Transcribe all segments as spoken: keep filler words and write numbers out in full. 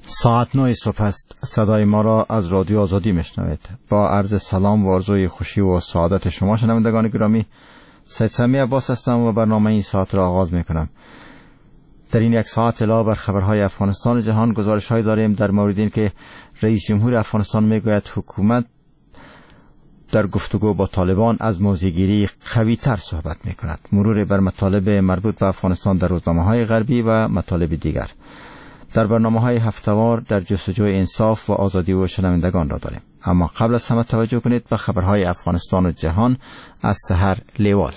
ساعت نه صبح است. صدای ما را از رادیو آزادی میشنوید. با عرض سلام و آرزوی خوشی و سعادت شما شنوندگان گرامی، سید سمیع عباس هستم و برنامه این ساعت را آغاز میکنم. در این یک ساعت علاوه بر خبرهای افغانستان و جهان گزارش‌هایی داریم در مورد این که رئیس جمهور افغانستان میگوید حکومت در گفتگو با طالبان از موضع‌گیری قوی‌تر صحبت میکند. مرور بر مطالب مربوط به افغانستان در روزنامه‌های غربی و مطالب دیگر. در برنامه‌های هفته‌وار در جستجوی انصاف و آزادی و شنوندگان را داریم. اما قبل از همه توجه کنید به خبرهای افغانستان و جهان از سحر لیوال.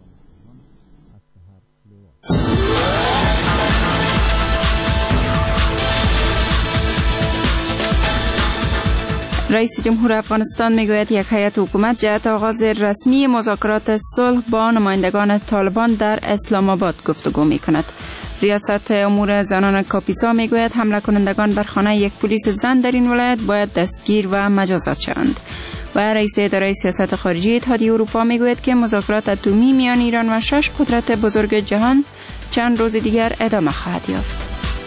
رئیس جمهور افغانستان میگوید یک هیئت حکومت جهت آغاز رسمی مذاکرات صلح با نمایندگان طالبان در اسلام آباد گفتگو میکند. ریاست امور زنان کاپیسا میگوید حمله کنندگان بر خانه یک پلیس زن در این ولایت باید دستگیر و مجازات شوند. و رئیس اداره سیاست خارجی اتحادیه اروپا میگوید که مذاکرات اتمی میان ایران و شش قدرت بزرگ جهان چند روز دیگر ادامه خواهد یافت.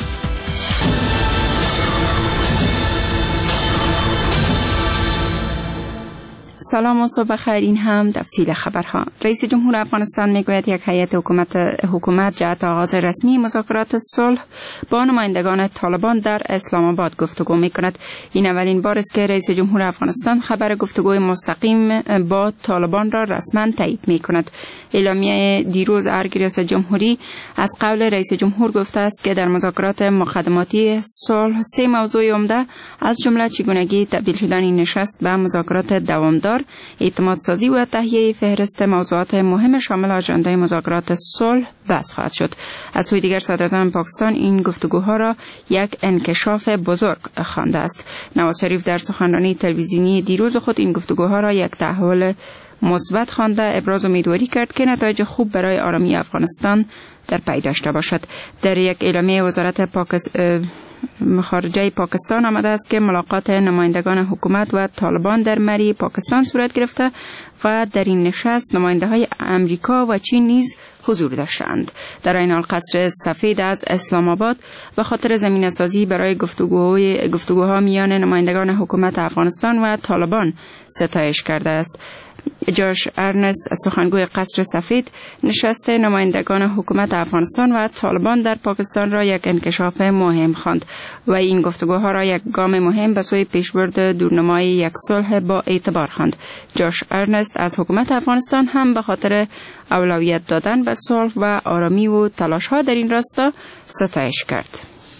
سلام و صبح بخیر. این هم تفصیل خبرها. رئیس جمهور افغانستان میگوید یک هیئت حکومت حکومت جهت آغاز رسمی مذاکرات صلح با نمایندگان طالبان در اسلام آباد گفتگو میکند. این اولین بار است که رئیس جمهور افغانستان خبر گفتگوی مستقیم با طالبان را رسما تایید میکند. اعلامیه دیروز ارگ ریاست جمهوری از قول رئیس جمهور گفته است که در مذاکرات مقدماتی صلح سه موضوع عمده از جمله چگونگی تبدیل شدن این نشست به مذاکرات دوامدار، اعتماد سازی و تهیه فهرست موضوعات مهم شامل آژاندای مذاکرات صلح بحث خواهد شد. از سوی دیگر صدراعظم پاکستان این گفتگوها را یک انکشاف بزرگ خوانده است. نواز شریف در سخنرانی تلویزیونی دیروز خود این گفتگوها را یک تحول مثبت خوانده ابراز امیدواری کرد که نتایج خوب برای آرامی افغانستان در پی داشته باشد. در یک اعلامیه وزارت پاکستان خارجه پاکستان آمده است که ملاقات نمایندگان حکومت و طالبان در مری پاکستان صورت گرفته و در این نشست نماینده های امریکا و چین نیز حضور داشتند. در این حال قصر سفید از اسلام آباد به خاطر زمینه سازی برای گفتگوهای گفتگوها میان نمایندگان حکومت افغانستان و طالبان ستایش کرده است. جاش ارنست سخنگوی قصر سفید نشست نمایندگان حکومت افغانستان و طالبان در پاکستان را یک انکشاف مهم خواند و این گفتگوها را یک گام مهم به سوی پیشبرد دورنمای یک صلح با اعتبار خواند. جاش ارنست از حکومت افغانستان هم به خاطر اولویت دادن به صلح و آرامی و تلاش‌ها در این راستا ستایش کرد.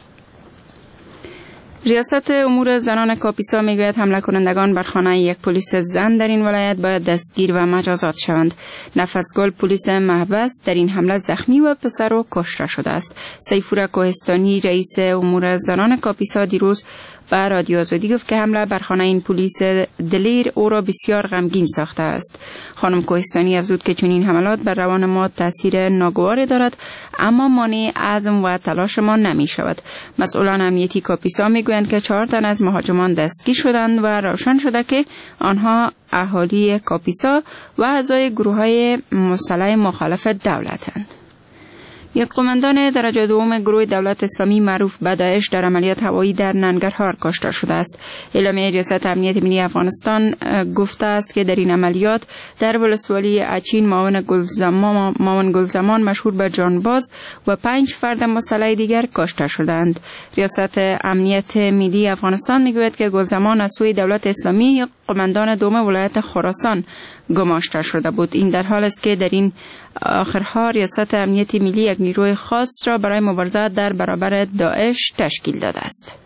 ریاست امور زنان کاپیسا میگوید حمله کنندگان بر خانه یک پلیس زن در این ولایت باید دستگیر و مجازات شوند. نفسگل پلیس محبس در این حمله زخمی و پسر و کشته شده است. سیفور کوهستانی رئیس امور زنان کاپیسا دیروز به رادیو آزادی گفت که حمله بر خانه این پلیس دلیر او را بسیار غمگین ساخته است. خانم کوهستانی افزود که چنین حملات بر روان ما تاثیر ناگواری دارد اما مانع عزم و تلاش ما نمی شود. مسئولان امنیتی کاپیسا می گویند که چهار تن از مهاجمان دستگیر شدند و روشن شده که آنها اهالی کاپیسا و اعضای گروه‌های مسلح مخالف دولتند. یک قماندان درجه دوم گروه دولت اسلامی معروف به داعش در عملیات هوایی در ننگرهار کشته شده است. اعلامیه ریاست امنیت ملی افغانستان گفته است که در این عملیات در ولسوالی اچین معاون گلزمان معاون گلزمان مشهور به جانباز و پنج فرد مسلح دیگر کشته شدند. ریاست امنیت ملی افغانستان میگوید که گلزمان از سوی دولت اسلامی قماندان دوم ولایت خراسان گماشته شده بود. این در حال است که در این آخرها ریاست امنیت ملی یک نیروی خاص را برای مبارزه در برابر داعش تشکیل داده است.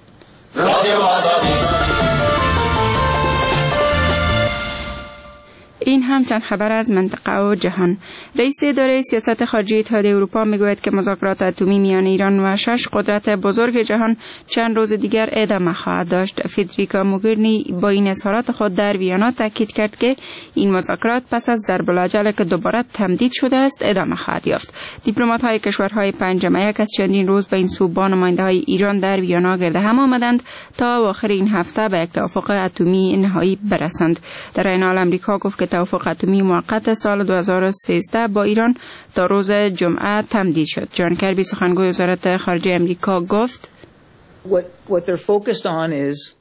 این هم چند خبر از منطقه و جهان. رئیس اداره سیاست خارجی اتحادیه اروپا میگوید که مذاکرات اتمی میان ایران و شش قدرت بزرگ جهان چند روز دیگر ادامه خواهد داشت. فدریکا موگرینی با این اظهارات خود در ویانا تاکید کرد که این مذاکرات پس از ضرب العجل که دوباره تمدید شده است ادامه خواهد یافت. دیپلمات‌های کشورهای پنجم یک از چندین روز به این سو با نماینده‌های ایران در ویانا گرد هم آمدند تا آخر این هفته به یک توافق اتمی نهایی برسند. در این حال آمریکا گفت که توافق اتمی موقت سال دو هزار و سیزده با ایران تا روز جمعه تمدید شد. جان کربی سخنگوی وزارت خارجه آمریکا گفت What what they're focused on is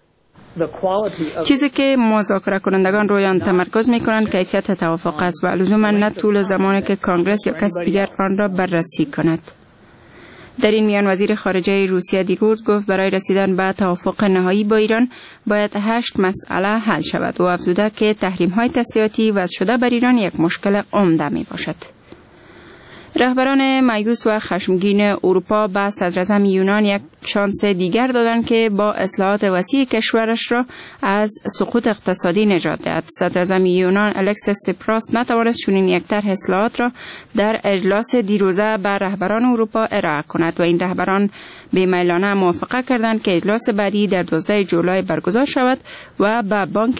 چیزی که مذاکره کنندگان روی آن تمرکز می‌کنند کیفیت توافق است و لزوما نه طول زمانی که کانگرس یا کسی دیگر آن را بررسی کند. در این میان وزیر خارجه روسیه دیروز گفت برای رسیدن به توافق نهایی با ایران باید هشت مسئله حل شود و افزوده که تحریم‌های تسلیحاتی وضع شده بر ایران یک مشکل عمده میباشد. رهبران مایوس و خشمگین اروپا به صدراعظم یونان یک شانس دیگر دادند که با اصلاحات وسیع کشورش را از سقوط اقتصادی نجات دهد. صدراعظم یونان الکسیس سیپراس نتوانست چنین یک طرح اصلاحات را در اجلاس دیروزه به رهبران اروپا ارائه کند و این رهبران بی‌میلانه موافقه کردند که اجلاس بعدی در دوازدهم جولای برگزار شود و به بانک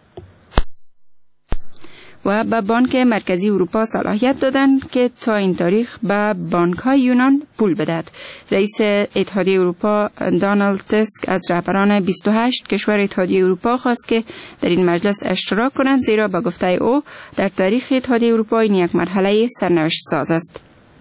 و به بانک مرکزی اروپا صلاحیت دادند که تا این تاریخ به بانک‌های یونان پول بدهد. رئیس اتحادیه اروپا دونالد تسک از رهبران بیست و هشت کشور اتحادیه اروپا خواست که در این مجلس اشتراک کنند، زیرا به گفته او در تاریخ اتحادیه اروپا این یک مرحله سرنوشت ساز است.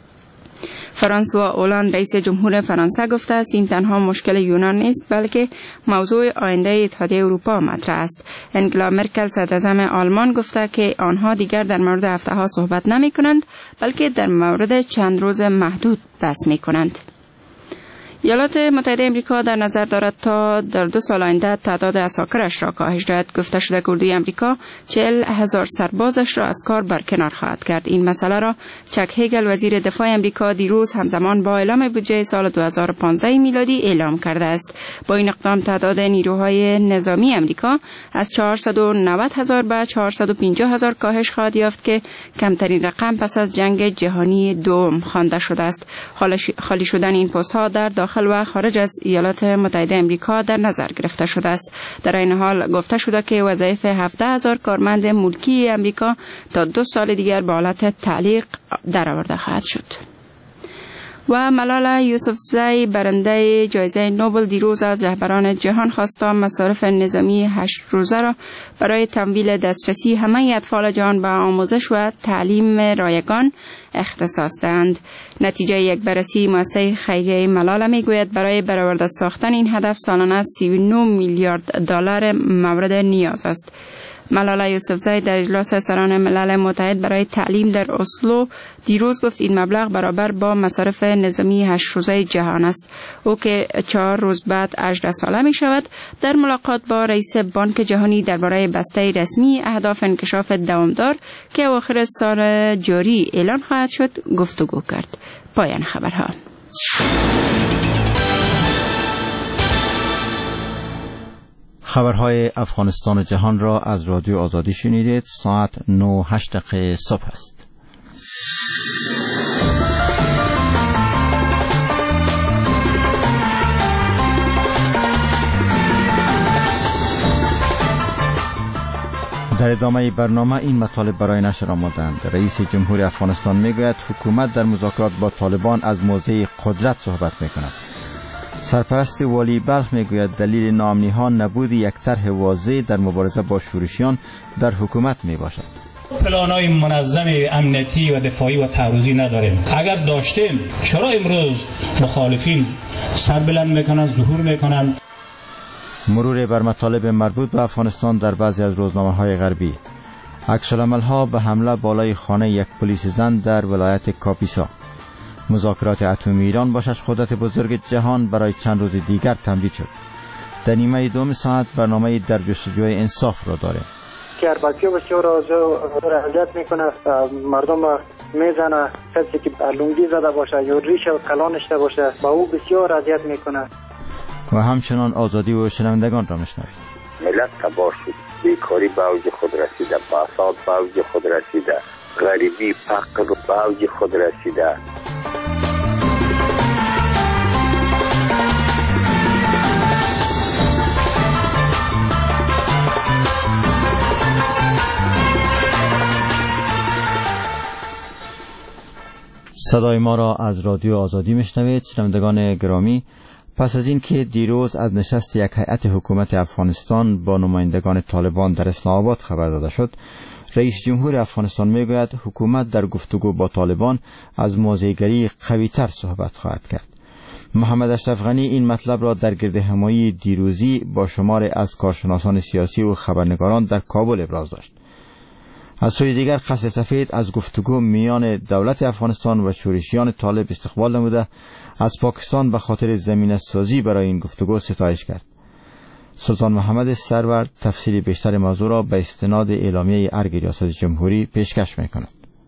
فرانسوا اولند رئیس جمهور فرانسه گفته است این تنها مشکل یونان نیست بلکه موضوع آینده اتحادیه اروپا مطرح است. انگلا مرکل صدراعظم آلمان گفته که آنها دیگر در مورد هفته ها صحبت نمی کنند بلکه در مورد چند روز محدود بحث می کنند. ایالات متحده امریکا در نظر دارد تا در دو سال آینده تعداد عساکرش را کاهش دهد. گفته شده که اردوی امریکا چهل هزار سربازش را از کار برکنار خواهد کرد. این مسئله را چک هیگل وزیر دفاع امریکا دیروز همزمان با اعلام بودجه سال دو هزار و پانزده میلادی اعلام کرده است. با این اقدام تعداد نیروهای نظامی امریکا از چهارصد و نود هزار به چهارصد و پنجاه هزار کاهش خواهد یافت که کمترین رقم پس از جنگ جهانی دوم خوانده شده است. خالی شدن این پست ها در داخل و خارج از ایالات متحده امریکا در نظر گرفته شده است. در این حال گفته شده که وظایف هفده هزار کارمند ملکی امریکا تا دو سال دیگر به حالت تعلیق درآورده خواهد شد. و ملالا یوسفزئی برنده جایزه نوبل دیروز از رهبران جهان خواستا مصارف نظامی هشت روزه را برای تمویل دسترسی همه اطفال جهان به آموزش و تعلیم رایگان اختصاص دهند. نتیجه یک بررسی مؤسسه خیریه ملالا میگوید برای برآورده ساختن این هدف سالانه سی و نه میلیارد دلار مورد نیاز است. ملالا یوسفزئی در اجلاس سران ملل متحد برای تعلیم در اسلو دیروز گفت این مبلغ برابر با مصارف نظامی هشت روزه جهان است. او که چهار روز بعد هجده ساله می شود در ملاقات با رئیس بانک جهانی درباره بسته رسمی اهداف انکشاف دوامدار که اواخر سال جاری اعلان خواهد شد گفتگو کرد. پایان خبرها. خبرهای افغانستان و جهان را از رادیو آزادی شنیدید. ساعت نه و هشت دقیقه صبح است. در ادامه برنامه این مطالب برای نشر آمدند. رئیس جمهور افغانستان میگوید حکومت در مذاکرات با طالبان از موضع قدرت صحبت میکند. سرپرست والی بلخ میگوید دلیل ناامنی ها نبود یک طرح واضح در مبارزه با شورشیان در حکومت می باشد. پلان‌های منظم امنیتی و دفاعی و تعرضی نداریم. اگر داشتیم چرا امروز مخالفین سر بلند میکنن، ظهور میکنن؟ مرور بر مطالب مربوط به افغانستان در بعضی از روزنامه های غربی. عکس‌العمل ها به حمله بالای خانه یک پلیس زن در ولایت کاپیسا. مذاکرات اتمی ایران با شش قدرت بزرگ جهان برای چند روز دیگر تمدید شد. در نیمه دوم ساعت برنامه در جستجوی انصاف را داریم. که ارباطی بسیار اذیت میکنه، مردم میزنه، کسی که لنگی زده باشه یا ریش و کلان نشته باشه با او بسیار اذیت میکنه. و همچنان آزادی و شنوندگان را میشنوید. ملت تباه شد، بیکاری به اوج خود رسیده، فساد به اوج خود رسیده، غریبی فقر به اوج خود رسیده. صدای ما را از رادیو آزادی میشنوید. شنوندگان گرامی، پس از این که دیروز از نشست یک هیئت حکومت افغانستان با نمایندگان طالبان در اسلام آباد خبر داده شد، رئیس جمهور افغانستان میگوید حکومت در گفتگو با طالبان از موضع‌گری قوی‌تر صحبت خواهد کرد. محمد اشرف غنی این مطلب را در گردهمایی دیروزی با شمار از کارشناسان سیاسی و خبرنگاران در کابل ابراز داشت. از سوی دیگر قصر سفید از گفتگو میان دولت افغانستان و شورشیان طالب استقبال نموده از پاکستان به خاطر زمینه سازی برای این گفتگو ستایش کرد. سلطان محمد سرور تفسیر بیشتر موضوع را به استناد اعلامیه ارگ ریاست جمهوری پیشکش می‌کند.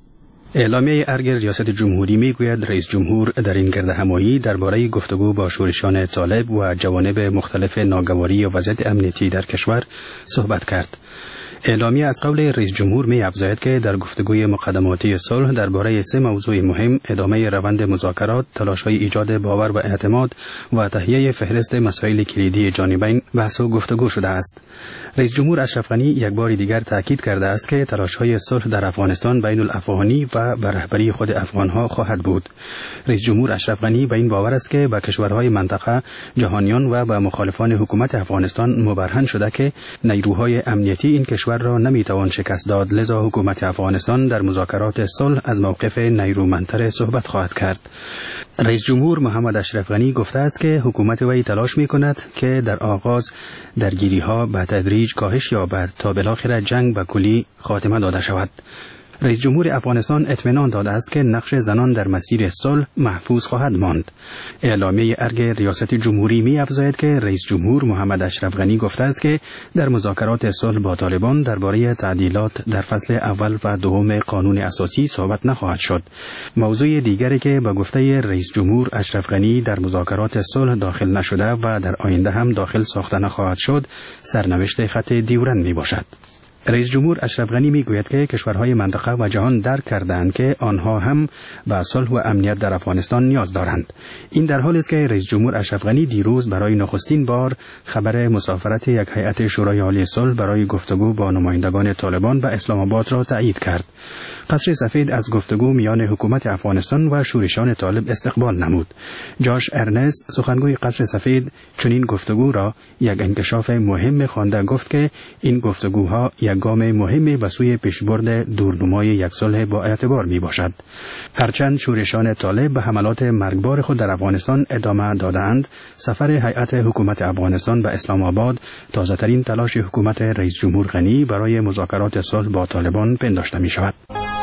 اعلامیه ارگ ریاست جمهوری میگوید رئیس جمهور در این گردهمایی درباره گفتگو با شورشیان طالب و جوانب مختلف ناگواری و وضعیت امنیتی در کشور صحبت کرد. اعلامیه از قول رئیس جمهور می افزاید که در گفتگوی مقدماتی صلح درباره سه موضوع مهم، ادامه روند مذاکرات، تلاش‌های ایجاد باور و اعتماد و تهیه فهرست مسائل کلیدی جانبین بحث و گفتگو شده است. رئیس جمهور اشرف غنی یک بار دیگر تاکید کرده است که تلاش‌های صلح در افغانستان بین الافغانی و به رهبری خود افغان‌ها خواهد بود. رئیس جمهور اشرف غنی به این باور است که به کشورهای منطقه، جهانیان و به مخالفان حکومت افغانستان مبرهن شده که نیروهای امنیتی این کشور را نمیتوان شکست داد، لذا حکومت افغانستان در مذاکرات صلح از موقف نیرومندتر صحبت خواهد کرد. رئیس جمهور محمد اشرف غنی گفته است که حکومت وی تلاش می‌کند که در آغاز درگیری‌ها به تدریج کاهش یابد تا بالاخره جنگ به کلی خاتمه داده شود. رئیس جمهور افغانستان اطمینان داده است که نقش زنان در مسیر صلح محفوظ خواهد ماند. اعلامیه ارگ ریاست جمهوری می افزاید که رئیس جمهور محمد اشرف غنی گفته است که در مذاکرات صلح با طالبان درباره تعدیلات در فصل اول و دوم قانون اساسی صحبت نخواهد شد. موضوع دیگری که به گفته رئیس جمهور اشرف غنی در مذاکرات صلح داخل نشده و در آینده هم داخل ساخته نخواهد شد، سرنوشت خط دیورن می باشد. رئیس جمهور اشرف غنی میگوید که کشورهای منطقه و جهان درک کردند که آنها هم به صلح و امنیت در افغانستان نیاز دارند. این در حالی است که رئیس جمهور اشرف غنی دیروز برای نخستین بار خبر مسافرت یک هیئت شورای عالی صلح برای گفتگو با نمایندگان طالبان به اسلام آباد را تایید کرد. قصر سفید از گفتگو میان حکومت افغانستان و شورشیان طالب استقبال نمود. جاش ارنست سخنگوی قصر سفید چنین گفتگو را یک انکشاف مهم خوانده، گفت که این گفتگوها یک گام مهمی به سوی پیشبرد دورنمای یک صلح با اعتبار می باشد. هرچند شورشیان طالب به حملات مرگبار خود در افغانستان ادامه دادند، سفر هیئت حکومت افغانستان به اسلام آباد تازه ترین تلاش حکومت رئیس جمهور غنی برای مذاکرات صلح با طالبان پنداشته می شود.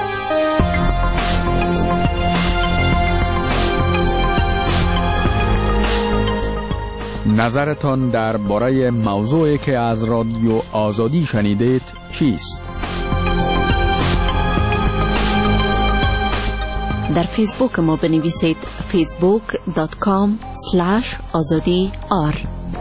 نظرتان درباره موضوعی که از رادیو آزادی شنیدید چیست؟ در فیسبوک ما بنویسید فیسبوک دات کام اسلش آزادی آر.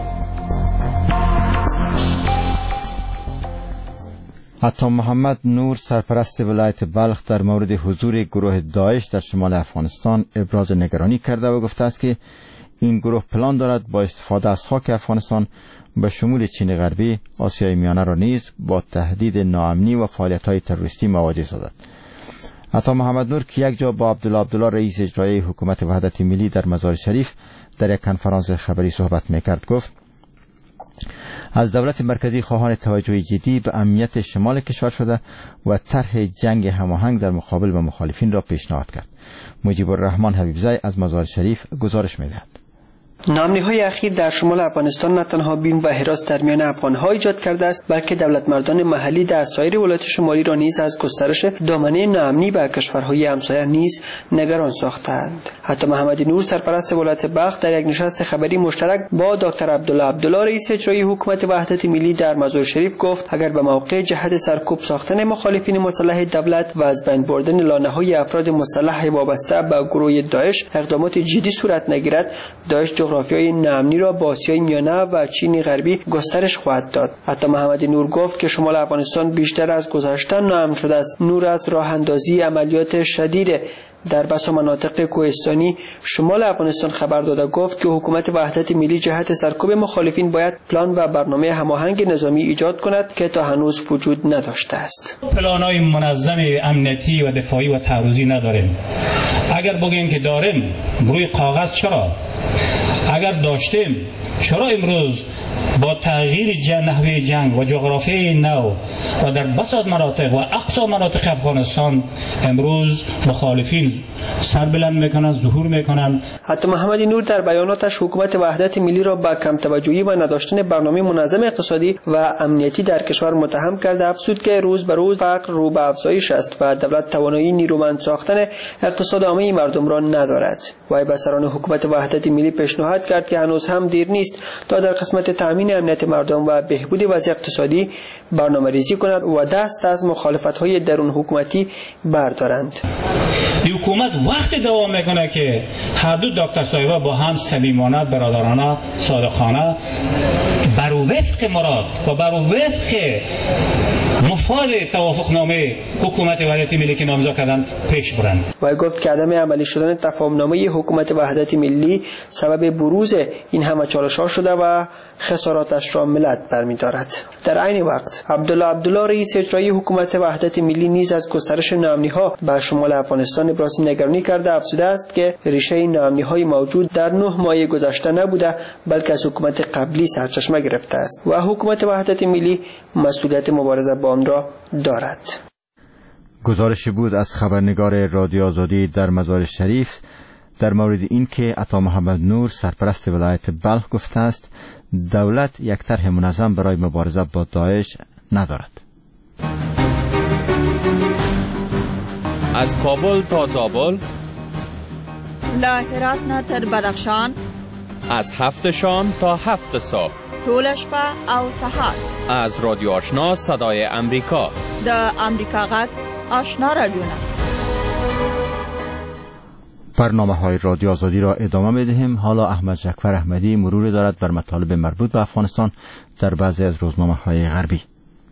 عطا محمد نور سرپرست ولایت بلخ در مورد حضور گروه داعش در شمال افغانستان ابراز نگرانی کرده و گفته است که این گروه پلان دارد با استفاده از خاک افغانستان به شمول چین غربی، آسیای میانه را نیز با تهدید ناامنی و فعالیت‌های تروریستی مواجه سازد. عطا محمد نور که یک جا با عبدالله عبدالله رئیس اجرایی حکومت وحدت ملی در مزار شریف در یک کنفرانس خبری صحبت میکرد، گفت از دولت مرکزی خواهان توجه جدی به امنیت شمال کشور شده و طرح جنگ هماهنگ در مقابل با مخالفین را پیشنهاد کرد. مجیب الرحمن حبیبزی از مزار شریف گزارش می‌دهد. ناامنی‌های اخیر در شمال افغانستان نه تنها بیم و هراس در میان افغان‌ها ایجاد کرده است، بلکه دولتمردان محلی در سایر ولایات شمالی را نیز از گسترش دامنه ناامنی به کشورهای همسایه نیز نگران ساختند. حتی محمد نور سرپرست ولایت بلخ در یک نشست خبری مشترک با دکتر عبدالله عبدالله رئیس اجرایی حکومت وحدت ملی در مزار شریف گفت اگر به موقع جهت سرکوب ساختن مخالفین مسلح دولت و از بین بردن لانه‌های افراد مسلح وابسته به گروه داعش اقدامات جدی صورت نگیرد، داعش جغرافیای ناامنی را با آسیای میانه و چین غربی گسترش خواهد داد. حتی محمد نور گفت که شمال افغانستان بیشتر از گذشته ناامن شده است. نور از راه اندازی عملیات شدید در بسا مناطق کوهستانی شمال افغانستان خبر داده، گفت که حکومت وحدت ملی جهت سرکوب مخالفین باید پلان و برنامه هماهنگ نظامی ایجاد کند که تا هنوز وجود نداشته است. پلان‌های منظم امنیتی و دفاعی و تعرضی نداریم. اگر بگیم که داریم، روی کاغذ چرا؟ اگر داشتیم چرا امروز با تغییر جن نحوه جنگ و جغرافیای نو و در بس از مناطق و اقصا مناطق افغانستان امروز مخالفین سر بلند میکنند، ظهور میکنند. حتی محمد نور در بیاناتش حکومت وحدت ملی را به کم توجهی و نداشتن برنامه منظم اقتصادی و امنیتی در کشور متهم کرده افزود که روز به روز فقر رو به افزایش است و دولت توانایی نیرومند ساختن اقتصاد عامه مردم را ندارد. وی به سران حکومت وحدت ملی پیشنهاد کرد که هنوز هم دیر نیست تا در قسمت تامین امنیت مردم و بهبود وضع اقتصادی برنامه‌ریزی کند و دست از مخالفت‌های درون حکومتی بردارند. حکومت وقتی دوام میکنه که هر دو دکتر صاحبه با هم صمیمانه، برادرانه، صادقانه بر وفق مراد و بر وفق مفاد توافقنامه حکومت وحدت ملی که نامضا کردن پیش برند. و گفت که عدم عملی شدن تفاهمنامه حکومت وحدت ملی سبب بروز این همه چالش‌ها شده و خساراتش را ملت برمی‌دارد. در عین وقت عبدالله عبدالله رئیس اجرایی حکومت وحدت ملی نیز از گسترش ناامنی‌ها به شمال افغانستان ابراز نگرانی کرده افزوده است که ریشه ناامنی‌های موجود در نه ماه گذشته نبوده بلکه از حکومت قبلی سرچشمه گرفته است و حکومت وحدت ملی مسئولیت مبارزه با آن را دارد. گزارشی بود از خبرنگار رادیو آزادی در مزار شریف در مورد این که عطا محمد نور سرپرست ولایت بلخ گفته است دولت یک طرح منظم برای مبارزه با داعش ندارد. از کابل تا زابل، له هرات نه تر بدخشان، از هفت شام تا هفت صبح، ټول شپه او سهار، از رادیو آشنا صدای امریکا، د امریکا غږ آشنا رادیو. برنامه های رادیو آزادی را ادامه می‌دهیم. حالا احمد جعفر احمدی مروری دارد بر مطالب مربوط به افغانستان در بعضی از روزنامه های غربی.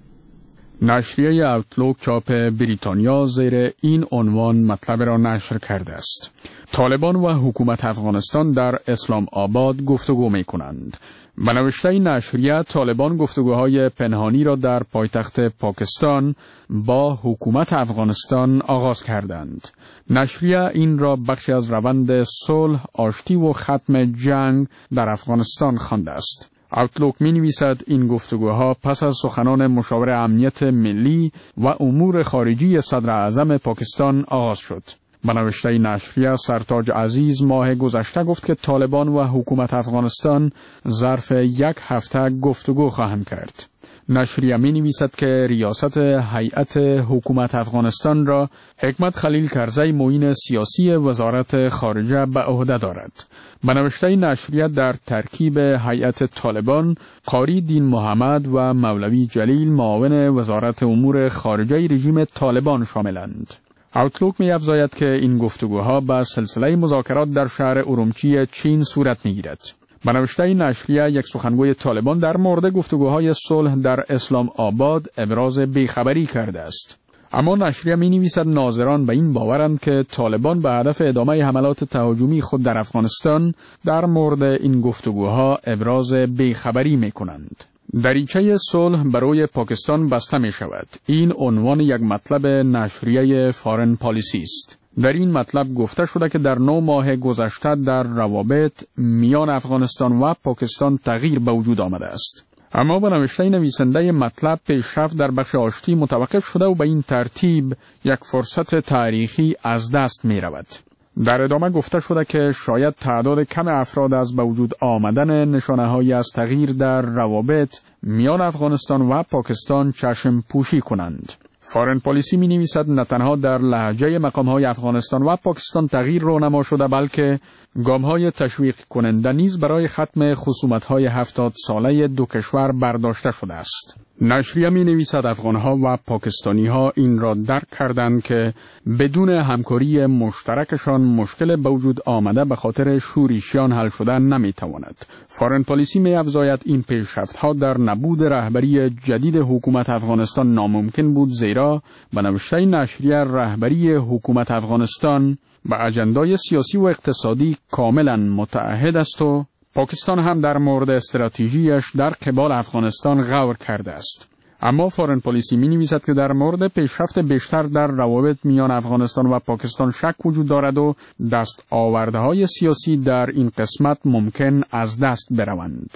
نشریه اوتلوک چاپ بریتانیا زیر این عنوان مطلب را نشر کرده است: طالبان و حکومت افغانستان در اسلام آباد گفتگو می کنند. به نوشته نشریه، طالبان گفتگوهای پنهانی را در پایتخت پاکستان با حکومت افغانستان آغاز کردند. نشریه این را بخشی از روند صلح، آشتی و ختم جنگ در افغانستان خوانده است. اوتلوک می نویسد این گفتگوها پس از سخنان مشاور امنیت ملی و امور خارجی صدر اعظم پاکستان آغاز شد. به نوشته نشریه، سرتاج عزیز ماه گذشته گفت که طالبان و حکومت افغانستان ظرف یک هفته گفتگو خواهند کرد. نشریه می نویسد که ریاست هیئت حکومت افغانستان را حکمت خلیل کرزی معین سیاسی وزارت خارجه به عهده دارد. به نوشته نشریه، در ترکیب هیئت طالبان قاری دین محمد و مولوی جلیل معاون وزارت امور خارجه رژیم طالبان شاملند. اوتلوک می افزاید که این گفتگوها به سلسله مذاکرات در شهر ارومچی چین صورت می گیرد. به نوشته نشریه، یک سخنگوی طالبان در مورد گفتگوهای صلح در اسلام آباد ابراز بیخبری کرده است. اما نشریه می نویسد ناظران به این باورند که طالبان به هدف ادامه حملات تهاجمی خود در افغانستان در مورد این گفتگوها ابراز بیخبری می کنند. دریچه صلح برای پاکستان بسته می شود. این عنوان یک مطلب نشریه فارن پالیسی است. در این مطلب گفته شده که در نو ماه گذشته در روابط میان افغانستان و پاکستان تغییر به وجود آمده است. اما به نوشته نویسنده مطلب، پیشرفت در بخش آشتی متوقف شده و به این ترتیب یک فرصت تاریخی از دست می رود. در ادامه گفته شده که شاید تعداد کم افراد از به وجود آمدن نشانه‌هایی از تغییر در روابط میان افغانستان و پاکستان چشم پوشی کنند. فارن پالیسی می نویسد نه تنها در لهجه مقام‌های افغانستان و پاکستان تغییر رونما شده بلکه گام‌های تشویق کننده نیز برای ختم خصومت‌های هفتاد ساله دو کشور برداشته شده است. نشریه می نویسد افغان‌ها و پاکستانی‌ها این را درک کردند که بدون همکاری مشترکشان مشکل به وجود آمده به خاطر شورشیان حل شدن نمی‌تواند. فارن پالیسی می افزاید این پیشرفت‌ها در نبود رهبری جدید حکومت افغانستان ناممکن بود، زیرا به نوشته نشریه رهبری حکومت افغانستان به اجندای سیاسی و اقتصادی کاملا متعهد است و پاکستان هم در مورد استراتژیش در قبال افغانستان غور کرده است. اما فارن پالیسی می نویسد که در مورد پیشرفت بیشتر در روابط میان افغانستان و پاکستان شک وجود دارد و دست آوردهای سیاسی در این قسمت ممکن از دست بروند.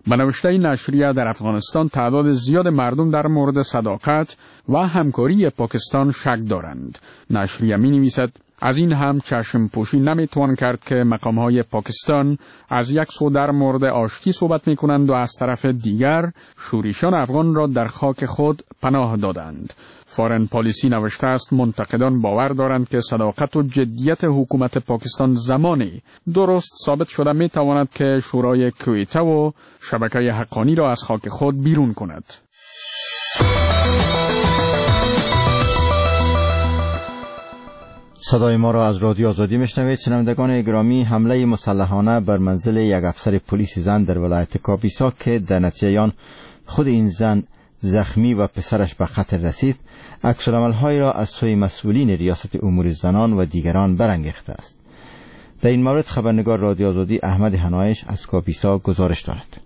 به نوشته نشریه در افغانستان تعداد زیاد مردم در مورد صداقت و همکاری پاکستان شک دارند. نشریه می نویسد از این هم چشم پوشی نمی توان کرد که مقامهای پاکستان از یک سو در مورد آشتی صحبت می کنند و از طرف دیگر شورشیان افغان را در خاک خود پناه دادند. فارن پالیسی نوشته است منتقدان باور دارند که صداقت و جدیت حکومت پاکستان زمانی درست ثابت شده می تواند که شورای کویته و شبکه حقانی را از خاک خود بیرون کند. صدای ما را از رادیو آزادی میشنوید. شنوندگان گرامی، حمله مسلحانه بر منزل یک افسر پلیس زن در ولایت کاپیسا که در نتیجه آن خود این زن زخمی و پسرش به خطر رسید، عکس‌العمل‌هایی را از سوی مسئولین ریاست امور زنان و دیگران برانگیخته است. در این مورد خبرنگار رادیو آزادی احمد حنایش از کاپیسا گزارش دارد.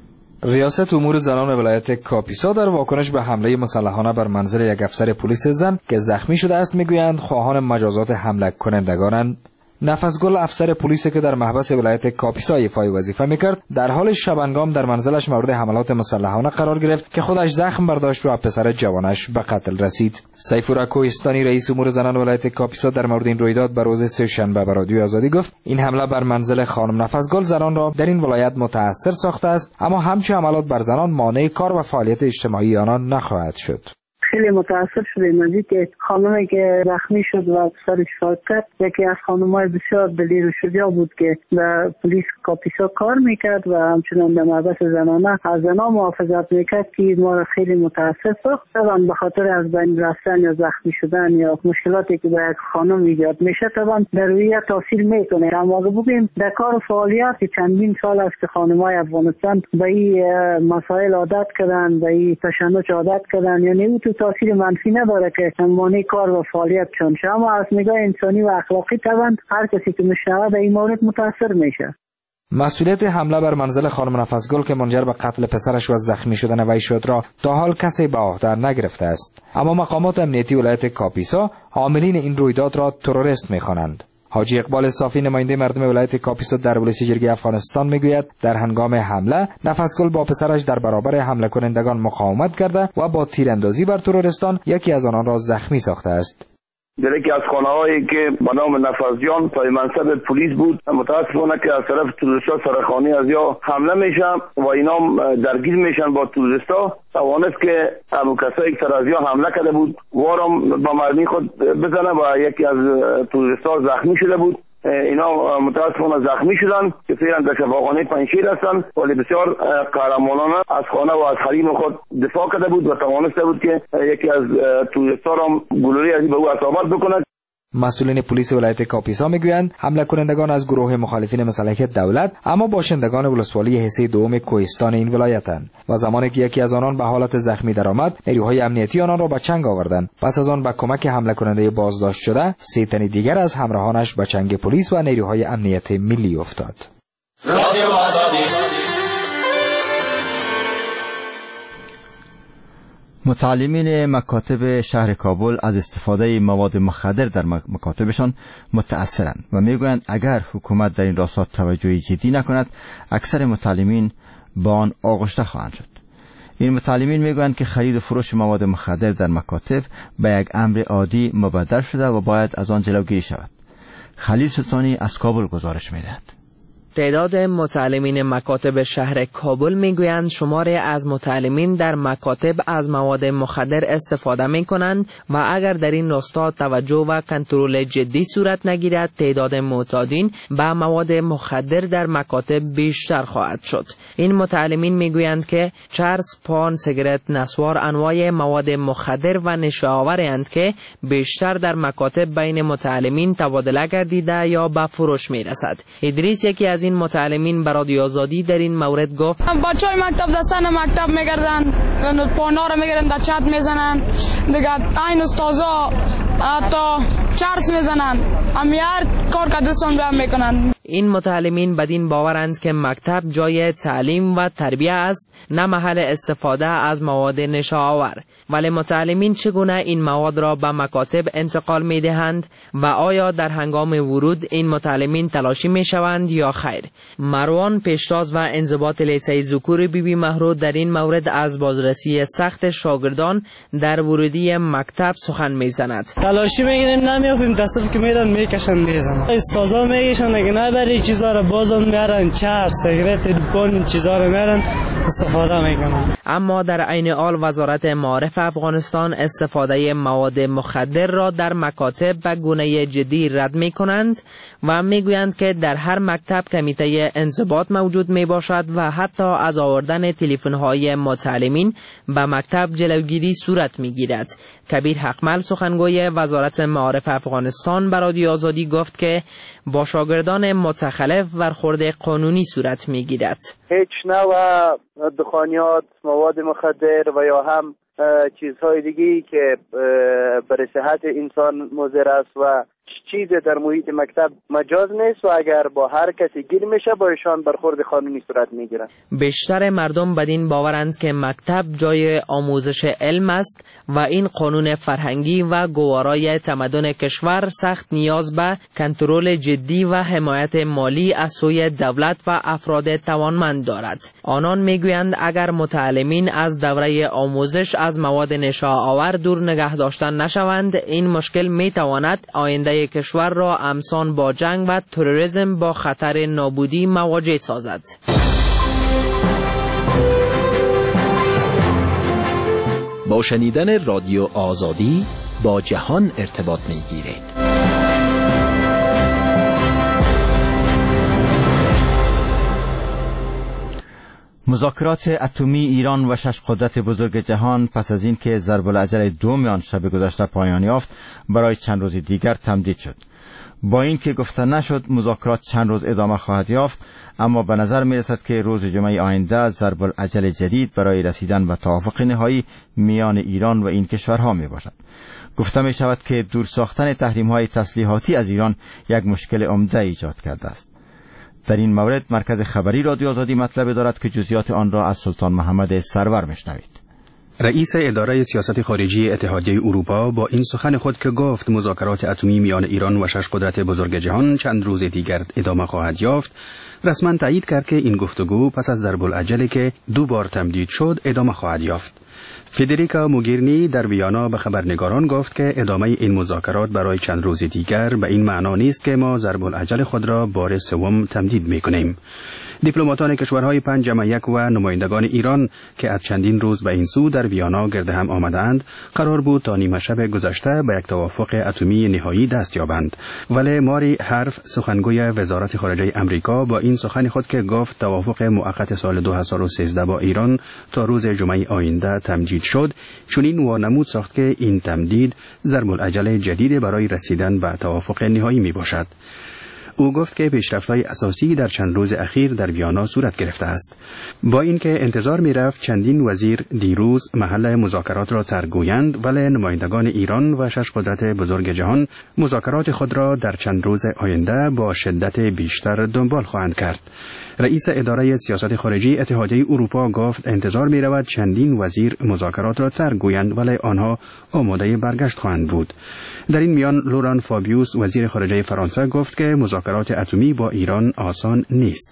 ریاست امور زنان ولایت کاپیسا در واکنش به حمله مسلحانه بر منزل یک افسر پلیس زن که زخمی شده است میگویند خواهان مجازات حمله کنندگانند. نفسگل افسر پلیسی که در محبس ولایت کاپیسا ایفای وظیفه میکرد در حال شبانگام در منزلش مورد حملات مسلحانه قرار گرفت که خودش زخم برداشت و پسر جوانش به قتل رسید. سیفور کوهستانی رئیس امور زنان ولایت کاپیسا در مورد این رویداد به روز سه‌شنبه به رادیو آزادی گفت این حمله بر منزل خانم نفسگل زنان را در این ولایت متاثر ساخته است، اما همچنین حملات بر زنان مانع کار و فعالیت اجتماعی آنان نخواهد شد. خیلی متاسف شدیم از اینکه خانمی که زخمی شد و سرش شاد کرد یکی از خانم‌های بسیار دلیر و شجاع بود که در پلیس کاپیسا کار میکرد و همچنان در محبس زنانه از زنان محافظت میکرد که ما را خیلی متاسف ساخت. طبعا به خاطر از بین رفتن یا زخمی شدن یا مشکلاتی که به یک خانم ایجاد میشه طبعا در رویه تاثیر میکنه. اما اگه بگیم در کار و فعالیت که چندین سال است که خانم‌های افغانستان به این مسائل عادت کردن، به این تشنج عادت کردن، یعنی او تو تاثیر منفی نداره که مانع کار و فعالیت چون شه، اما از نگاه انسانی و اخلاقی طبعا هر کسی که میشنوه در این مورد متاثر میشه. مسئولیت حمله بر منزل خانم نفسگل که منجر به قتل پسرش و زخمی شدن وی شد را تا حال کسی به عهده نگرفته است، اما مقامات امنیتی ولایت کاپیسا عاملین این رویداد را تروریست می‌خوانند. حاجی اقبال صافی نماینده مردم ولایت کاپیسا در پلیس جرگه افغانستان میگوید در هنگام حمله نفسگل با پسرش در برابر حمله کنندگان مقاومت کرده و با تیراندازی بر تروریستان یکی از آنان را زخمی ساخته است. در یکی از خانه‌هایی که به نام نفسجان پای منصب پلیس بود متاسفانه که از طرف تروریست‌ها سرخانی از یا حمله میشن و اینا درگیر میشن با تروریست‌ها. توانست که ابو کسایی که از یا حمله کرده بود وارم با مرمی خود بزنه و یکی از تروریست‌ها زخمی شده بود. اینا متاسفانه زخمی شدن که فعلا در شفاخانه پنجشیر هستن، ولی بسیار قهرمانانه از خانه و از حریم خود دفاع کرده بود و توانسته بود که یکی از توریست‌ها را گلوله از به او اصابت بکند. مسئولین پلیس ولایت کاپیسا میگویند حمله کنندگان از گروه مخالفین مسلح دولت اما باشندگان ولسوالی حصه دوم کوهستان این ولایتند و زمانی که یکی از آنان به حالت زخمی درآمد نیروهای امنیتی آنان را به چنگ آوردند. پس از آن با کمک حمله کننده بازداشت شده سه تن دیگر از همراهانش به چنگ پلیس و نیروهای امنیت ملی افتاد. رادیو آزادی. متعلمین مکاتب شهر کابل از استفاده مواد مخدر در مکاتبشان متأثرند و میگویند اگر حکومت در این راستا توجه جدی نکند اکثر متعلمین با آن آغشته خواهند شد. این متعلمین میگویند که خرید و فروش مواد مخدر در مکاتب به یک امر عادی مبدل شده و باید از آن جلوگیری شود. خلیل سلطانی از کابل گزارش میدهد. تعداد متعلمین مکاتب شهر کابل میگویند شماری از متعلمین در مکاتب از مواد مخدر استفاده می کنند و اگر در این راستا توجه و کنترل جدی صورت نگیرد تعداد معتادین به مواد مخدر در مکاتب بیشتر خواهد شد. این متعلمین میگویند که چرس، پان، سیگارت، نسوار انواع مواد مخدر و نشه آورند که بیشتر در مکاتب بین متعلمین تبادله گردیده یا به فروش میرسد. ادریس یکی از این متعلمین به رادیو آزادی در این مورد گفت بچهای مکتب دستان مکتب میگردن پانا رو میگیرن در چت میزنن دیگه. این استازا تا چرس میزنن امیار کار کدستان بیان میکنن. این متعلمین بدین باورند که مکتب جای تعلیم و تربیه است، نه محل استفاده از مواد نشاآور. ولی متعلمین چگونه این مواد را به مکاتب انتقال می دهند و آیا در هنگام ورود این متعلمین تلاشی می شوند یا خیر؟ مروان پیشتاز و انضباط لیسه ذکور بی بی مهرود در این مورد از بازرسی سخت شاگردان در ورودی مکتب سخن می زند. تلاشی میگیریم نمیافیم، تصف که میرن میکشن میزنن. استازا میگیشن اگه نبری چیزا رو بازم میارن، چرس سیگرت دکان این چیزا رو میارن استفاده میکنن. اما در عین حال وزارت معارف افغانستان استفاده مواد مخدر را در مکاتب به گونه جدی رد می کنند و می گویند که در هر مکتب کمیته انضباط موجود می باشد و حتی از آوردن تلفن های متعلمین به مکتب جلوگیری صورت می گیرد. کبیر حقمل سخنگوی وزارت معارف افغانستان به رادیو آزادی گفت که با شاگردان متخلف برخورد قانونی صورت می گیرد. هیچ نوع دخانیات، مواد مخدر و یا هم چیزهای دیگی که برای صحت انسان مضر است و چیز در محیط مکتب مجاز نیست و اگر با هر کسی گیر میشه با ایشان برخورد قانونی صورت میگیرن. بیشتر مردم بدین باورند که مکتب جای آموزش علم است و این قانون فرهنگی و گوارای تمدن کشور سخت نیاز به کنترل جدی و حمایت مالی از سوی دولت و افراد توانمند دارد. آنان میگویند اگر متعلمین از دوره آموزش از مواد نشاآور دور نگه داشتن نشوند، این مشکل میتواند آینده کشور را همسان با جنگ و تروریسم با خطر نابودی مواجه سازد. با شنیدن رادیو آزادی با جهان ارتباط می گیرید. مذاکرات اتمی ایران و شش قدرت بزرگ جهان پس از اینکه ضرب العجل دوم آن شب گذشته پایان یافت برای چند روز دیگر تمدید شد. با اینکه گفته نشد مذاکرات چند روز ادامه خواهد یافت، اما به نظر می رسد که روز جمعه آینده ضرب العجل جدید برای رسیدن به توافق نهایی میان ایران و این کشورها می باشد. گفته می شود که دور ساختن تحریم های تسلیحاتی از ایران یک مشکل عمده ایجاد کرده است. در این مورد مرکز خبری رادیو آزادی مطلب دارد که جزئیات آن را از سلطان محمد سرور میشنوید. رئیس اداره سیاست خارجی اتحادیه اروپا با این سخن خود که گفت مذاکرات اتمی میان ایران و شش قدرت بزرگ جهان چند روز دیگر ادامه خواهد یافت، رسما تایید کرد که این گفتگو پس از ضرب العجلی که دو بار تمدید شد ادامه خواهد یافت. فدریکا موگرینی در ویانا به خبرنگاران گفت که ادامه این مذاکرات برای چند روز دیگر به این معنا نیست که ما ضرب العجل خود را بار سوم تمدید می‌کنیم. دیپلماتان کشورهای پنج جمع یک و نمایندگان ایران که از چندین روز به این سو در ویانا گرد هم آمدند، قرار بود تا نیمه شب گذشته به یک توافق اتمی نهایی دست یابند، ولی ماری حرف سخنگوی وزارت خارجه امریکا با این سخن خود که گفت توافق موقت سال دو هزار و سیزده با ایران تا روز جمعه آینده تمدید شد، چنین وانمود ساخت که این تمدید ضرب العجل جدید برای رسیدن به توافق نهایی می باشد. او گفت که پیشرفت‌های اساسی در چند روز اخیر در ویانا صورت گرفته است. با اینکه انتظار می‌رفت چندین وزیر دیروز محل مذاکرات را ترک گویند، ولی نمایندگان ایران و شش قدرت بزرگ جهان مذاکرات خود را در چند روز آینده با شدت بیشتر دنبال خواهند کرد. رئیس اداره سیاست خارجی اتحادیه اروپا گفت انتظار می‌رود چندین وزیر مذاکرات را ترک گویند، ولی آنها آماده برگشت خواهند بود. در این میان لوران فابیوس وزیر خارجه فرانسه گفت که مذاکرات اتمی با ایران آسان نیست.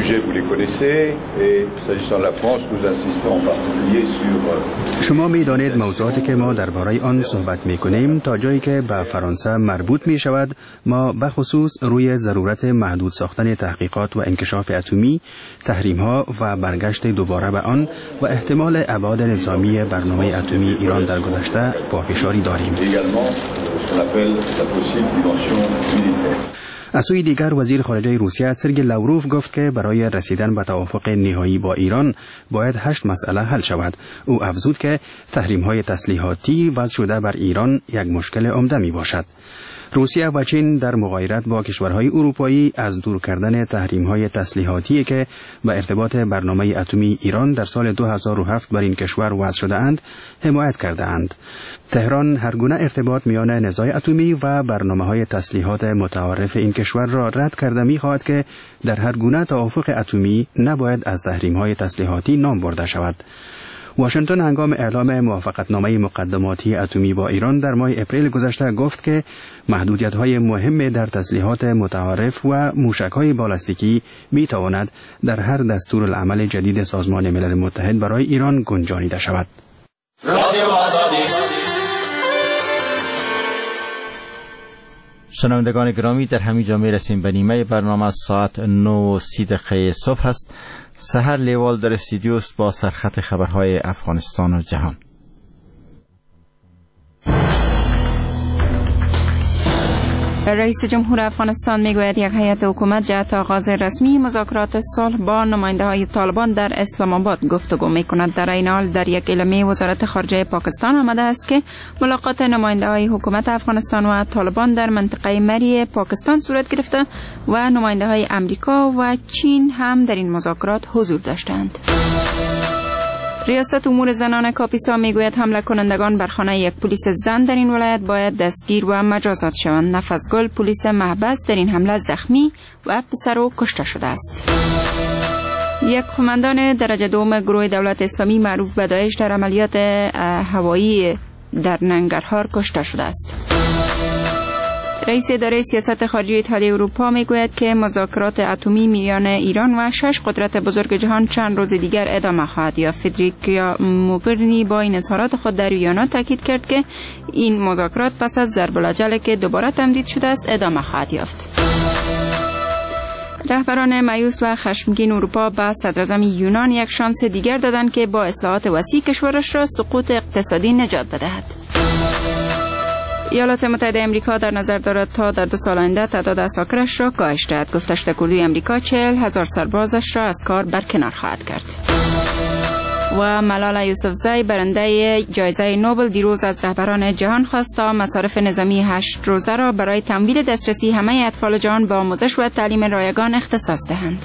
شما می‌دانید موضوعاتی که ما درباره آن صحبت می‌کنیم تا جایی که به فرانسه مربوط می‌شود، ما به خصوص روی ضرورت محدود ساختن تحقیقات و انکشاف اتمی، تحریم‌ها و برگشت دوباره به آن و احتمال ابعاد نظامی برنامه اتمی ایران در گذشته پافشاری داریم. از سوی دیگر وزیر خارجه روسیه سرگئی لاوروف گفت که برای رسیدن به توافق نهایی با ایران باید هشت مسئله حل شود. او افزود که تحریم‌های تسلیحاتی وضع شده بر ایران یک مشکل عمده می باشد. روسیه و چین در مغایرت با کشورهای اروپایی از دور کردن تحریم‌های تسلیحاتی که به ارتباط برنامه اتمی ایران در سال دو هزار و هفت بر این کشور وضع شده اند حمایت کرده اند. تهران هر گونه ارتباط میان نزاع اتمی و برنامه‌های تسلیحات متعارف این کشور را رد کرده می‌خواهد که در هر گونه توافق اتمی نباید از تحریم‌های تسلیحاتی نام برده شود. واشنگتن هنگام اعلام موافقتنامه مقدماتی اتمی با ایران در ماه اپریل گذشته گفت که محدودیت‌های مهم در تسلیحات متعارف و موشک‌های بالستیکی می‌تواند در هر دستورالعمل جدید سازمان ملل متحد برای ایران گنجانیده شود. رادیو آزادی. شنوندگان گرامی، در همین جا می‌رسیم به نیمه برنامه. ساعت نه و سی دقیقه صبح است. سحر لیوال در استودیو است با سرخط خبرهای افغانستان و جهان. رئیس جمهور افغانستان میگوید یک هیئت حکومت جهت آغاز رسمی مذاکرات صلح با نماینده های طالبان در اسلام آباد گفتگو می کند. در این حال در یک اعلامیه وزارت خارجه پاکستان آمده است که ملاقات نماینده های حکومت افغانستان و طالبان در منطقه مری پاکستان صورت گرفته و نماینده های امریکا و چین هم در این مذاکرات حضور داشتند. ریاست امور زنان کاپیسا میگوید حمله کنندگان بر خانه یک پلیس زن در این ولایت باید دستگیر و مجازات شوند. نفسگل پلیس محبس در این حمله زخمی و پسر و کشته شده است. یک قماندان درجه دوم گروه دولت اسلامی معروف به داعش در عملیات هوایی در ننگرهار کشته شده است. رئیس اداره سیاست خارجی اتحادیه اروپا میگوید که مذاکرات اتمی میان ایران و شش قدرت بزرگ جهان چند روز دیگر ادامه خواهد یافت. فدریکا موگرینی با این اظهارات خود در ویانا تاکید کرد که این مذاکرات پس از ضرب الاجل که دوباره تمدید شده است ادامه خواهد یافت. رهبران مایوس و خشمگین اروپا به صدراعظم یونان یک شانس دیگر دادند که با اصلاحات وسیع کشورش را سقوط اقتصادی نجات بدهد. ایالات متحده امریکا در نظر دارد تا در دو سال آینده تعداد عساکرش را کاهش دهد. گفتشت کلی امریکا چهل هزار سربازش را از کار برکنار خواهد کرد. و ملالا یوسفزای برنده جایزه نوبل دیروز از رهبران جهان خواست تا مصارف نظامی هشت روزه را برای تمویل دسترسی همه اطفال جهان به آموزش و تعلیم رایگان اختصاص دهند.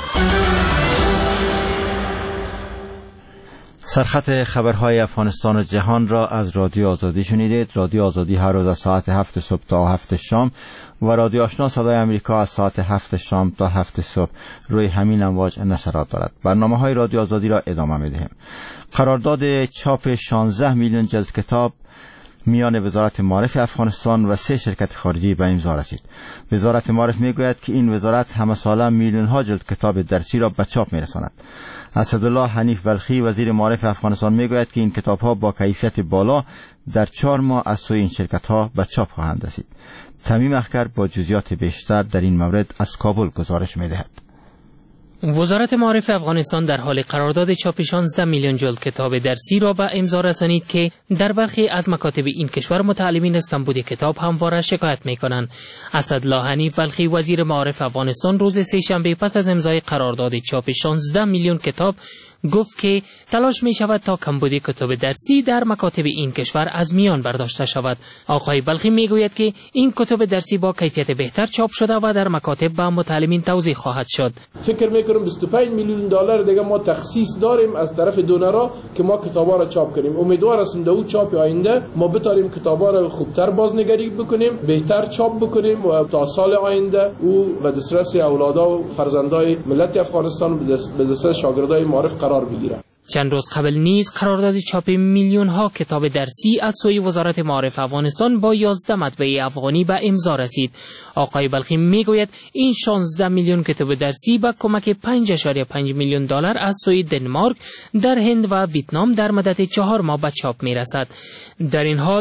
سرخط خبرهای افغانستان و جهان را از رادیو آزادی شنیدید. رادیو آزادی هر روز از ساعت هفت صبح تا هفت شام و رادیو آشنا صدای امریکا از ساعت هفت شام تا هفت صبح روی همین امواج نشرات دارد. برنامه های رادیو آزادی را ادامه می‌دهیم. قرارداد چاپ شانزده میلیون جلد کتاب میان وزارت معارف افغانستان و سه شرکت خارجی به امضا رسید. وزارت معارف میگوید که این وزارت همه ساله میلیون ها جلد کتاب درسی را به چاپ میرساند. اسدالله حنیف بلخی وزیر معارف افغانستان میگوید که این کتاب ها با کیفیت بالا در چهار ماه از سوی این شرکت ها به چاپ خواهند رسید. تمیم اخگر با جزئیات بیشتر در این مورد از کابل گزارش میدهد. وزارت معارف افغانستان در حال قرارداد چاپ شانزده میلیون جلد کتاب درسی را به امضا رسانید که در برخی از مکاتب این کشور متعلمین از کمبود کتاب همواره شکایت می‌کنند. اسدالله حنیف بلخی وزیر معارف افغانستان روز سه شنبه پس از امضای قرارداد چاپ شانزده میلیون کتاب گفت که تلاش می شود تا کمبود کتاب درسی در مکاتب این کشور از میان برداشته شود. آقای بلخی می گوید که این کتاب درسی با کیفیت بهتر چاپ شده و در مکاتب به متعلمین توزیع خواهد شد. فکر می کنم بیست و پنج میلیون دلار دیگه ما تخصیص داریم از طرف دونرها که ما کتابا را چاپ کنیم. امیدوار هستم در اون چاپ آینده ما بتاریم کتابا را خوبتر بازنگری بکنیم، بهتر چاپ بکنیم و تا سال آینده او به دسترس اولادا و فرزندای ملت افغانستان به دسترس شاگردای معارف قرار بگیرد. چند روز قبل نیز قرارداد چاپ میلیون ها کتاب درسی از سوی وزارت معارف افغانستان با یازده مطبعه افغانی به امضا رسید. آقای بلخی میگوید این شانزده میلیون کتاب درسی با کمک پنج اشاریه پنج میلیون دلار از سوی دنمارک در هند و ویتنام در مدت چهار ماه به چاپ میرسد. در این حال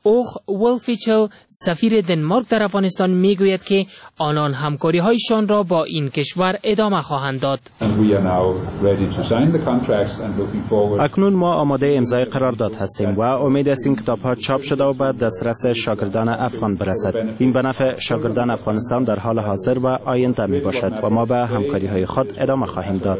اوخ ولفیچل سفیر دنمارک در افغانستان میگوید که آنان همکاری هایشان را با این کشور ادامه خواهند داد. اکنون ما آماده امضای قرارداد هستیم و امید است این کتاب ها چاپ شده و به دسترس شاگردان افغان برسد. این به نفع شاگردان افغانستان در حال حاضر و آینده می باشد و ما به همکاری های خود ادامه خواهیم داد.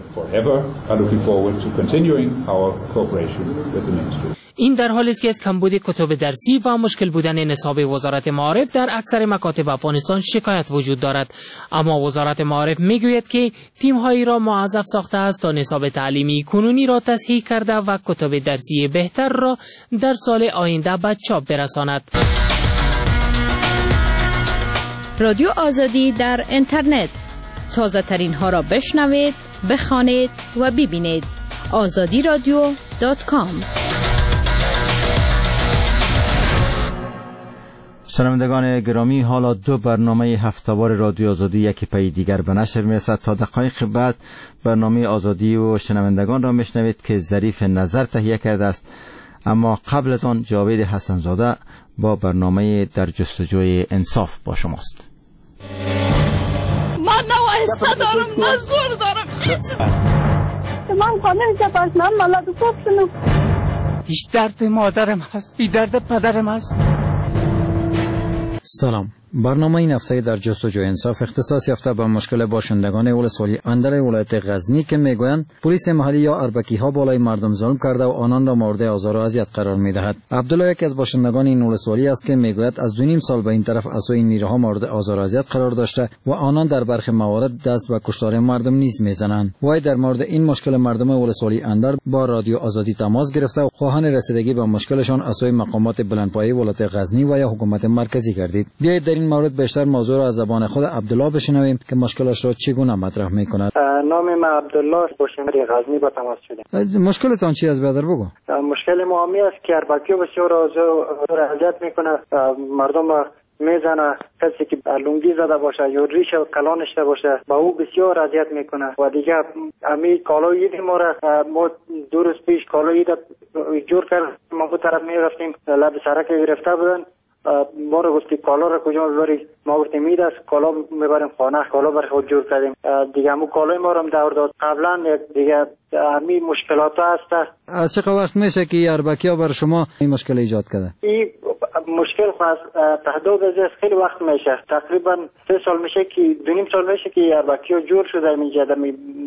این در حالی است که از کمبود کتب درسی و مشکل بودن نصاب وزارت معارف در اکثر مکاتب افغانستان شکایت وجود دارد، اما وزارت معارف میگوید که تیم‌هایی را موظف ساخته است تا نصاب تعلیمی کنونی را تصحیح کرده و کتب درسی بهتر را در سال آینده به چاپ برساند. رادیو آزادی در اینترنت، تازه ترین ها را بشنوید، بخوانید و ببینید. آزادی رادیو دات کام. شنوندگان گرامی، حالا دو برنامه هفته‌وار رادیو آزادی یکی پی دیگر به نشر می‌رسد. تا دقایق بعد برنامه آزادی و شنوندگان را میشنوید که ظریف نظر تهیه کرده است، اما قبل از آن جاوید حسنزاده با برنامه در جستجوی انصاف با شماست. من نه وایسته دارم نه زور دارم. من قانون جباز من مالا دو شنو. هیچ درد مادرم هست، این درد پدرم هست. سلام. برنامه این هفته در جستجوی انصاف اختصاص یافته به مشکل باشندگان ولسوالی اندر ولایت غزنی که میگویند پلیس محلی یا اربکی ها بالای مردم ظلم کرده و آنان را مورد آزار و اذیت قرار میدهد. عبدالله یکی از باشندگان این ولسوالی است که میگوید از دو نیم سال به این طرف اسوی نیروها مورد آزار و اذیت قرار داشته و آنان در برخی موارد دست به کشتار مردم نیز میزنند. وای در مورد این مشکل مردم ولسوالی اندر با رادیو آزادی تماس گرفته و خواهان رسیدگی به مشکلشان اسوی مقامات بلندپایه ولایت غزنی و یا حکومت مرکزی گردید. بیایید در این مورد بیشتر موضوع را از زبان خود عبدالله بشنویم که مشکلش را چگونه مطرح می‌کند. نام من عبدالله، باشنده غزنی با تماس شدم. مشکلتان چی است برادر بگو؟ مشکل ما همی است که اربکی بسیار آزار اذیت میکنه، مردم میزنه، کسی که لنگی زده باشه یا ریش و کلان داشته باشه با او بسیار اذیت میکنه و دیگه امی کالای عید ما را ما دو روز پیش کالای عید جور کرد، ما به طرف میرفتیم لب سرک گرفته بودن، ما رو گفتی کالا رو کجا میبری؟ ما گفتیم مید است کالا میبریم خانه، کالا برای خود جور کردیم دیگه. همون کالای ما رو هم دور داد. قبلا دیگه همین مشکلات هست. از چه وقت میشه که این اربکی ها بر شما این مشکل ایجاد کرده؟ این مشکل خاص تحدید از خیلی وقت میشه، تقریبا سه سال میشه که دو نیم سال میشه که اربکی ها جور شده اینجا در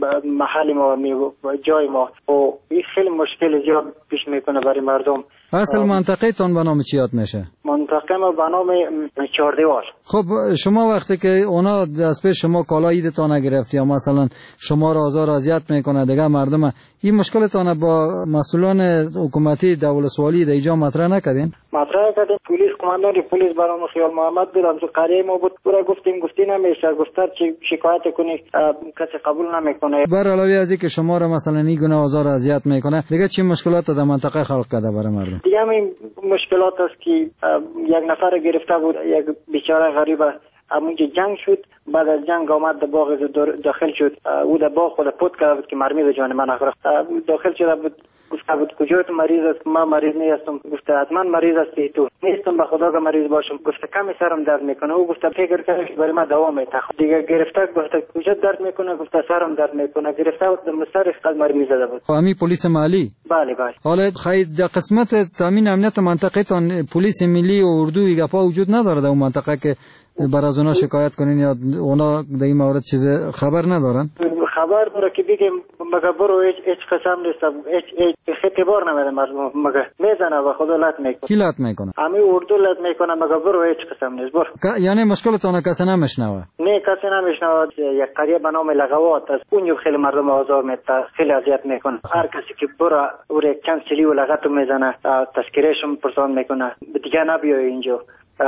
محل ما و جای ما و این خیلی مشکل زیاد پیش میکنه برای مردم. اصل منطقه تان به نام چی یاد میشه؟ منطقه ما به نام چهاردیوار. خب شما وقتی که اونا دست پیش شما کالا عیدتان نگرفت یا مثلا شما را آزار اذیت میکنه دیگه مردم، این مشکلتان با مسئولان حکومتی دولتسوالی در اینجا مطرح نکردین؟ مطرح کردیم. پلیس کماندان پلیس برام خیال محمد بود، تو قریه ما بود، پورا گفتیم گفتی نمیشه، گفتار چی شکایت کنی کسی قبول نمیکنه. بر علاوه از اینکه شما را مثلا این گونه آزار اذیت میکنه دیگه چی مشکلات در منطقه خلق کرده برای مردم؟ دیگه همین مشکلات است که یک نفر گرفته بود، یک بیچاره غریب همونجا جنگ شد، بعد از جنگ آمد در باغ داخل شد، او در باغ خود پود کرده بود که مرمی به جان من اخرخت داخل شده بود. گفته بود کجا تو مریض است؟ ما مریض نیستم. گفته حتما مریض هستی تو؟ نیستم به خدا که مریض باشم. گفته کمی سرم درد میکنه. او گفته فکر کرد برای ما دوا میده. دیگه گرفته گفته کجا درد میکنه؟ گفته سرم درد میکنه. گرفته بود سر خود مرمی زده بود. همین پلیس محلی؟ بله بله. حالا خیر در قسمت تامین امنیت منطقه تان پلیس ملی و اردو گپا وجود نداره در اون منطقه که بر از اونا شکایت کنین یا اونا در این مورد چیز خبر ندارن؟ خبر داره که بگیم مگه برو هیچ هیچ قسم نیست، هیچ هیچ اعتبار نمیده مردم، مگه میزنه و خدا لط میکنه. کی لط میکنه؟ همین اردو لط میکنه مگه برو هیچ قسم نیست. برو. یعنی مشکلتون کسی نمیشنوه؟ نه کسی نمیشنوه. یک قریه به نام لغوات از اونجا خیلی مردم آزار میده، خیلی اذیت میکنه. هر کسی که برو او یک چند سلی و لغت میزنه، تذکرهشون پرسان میکنه دیگه نبیای اینجا.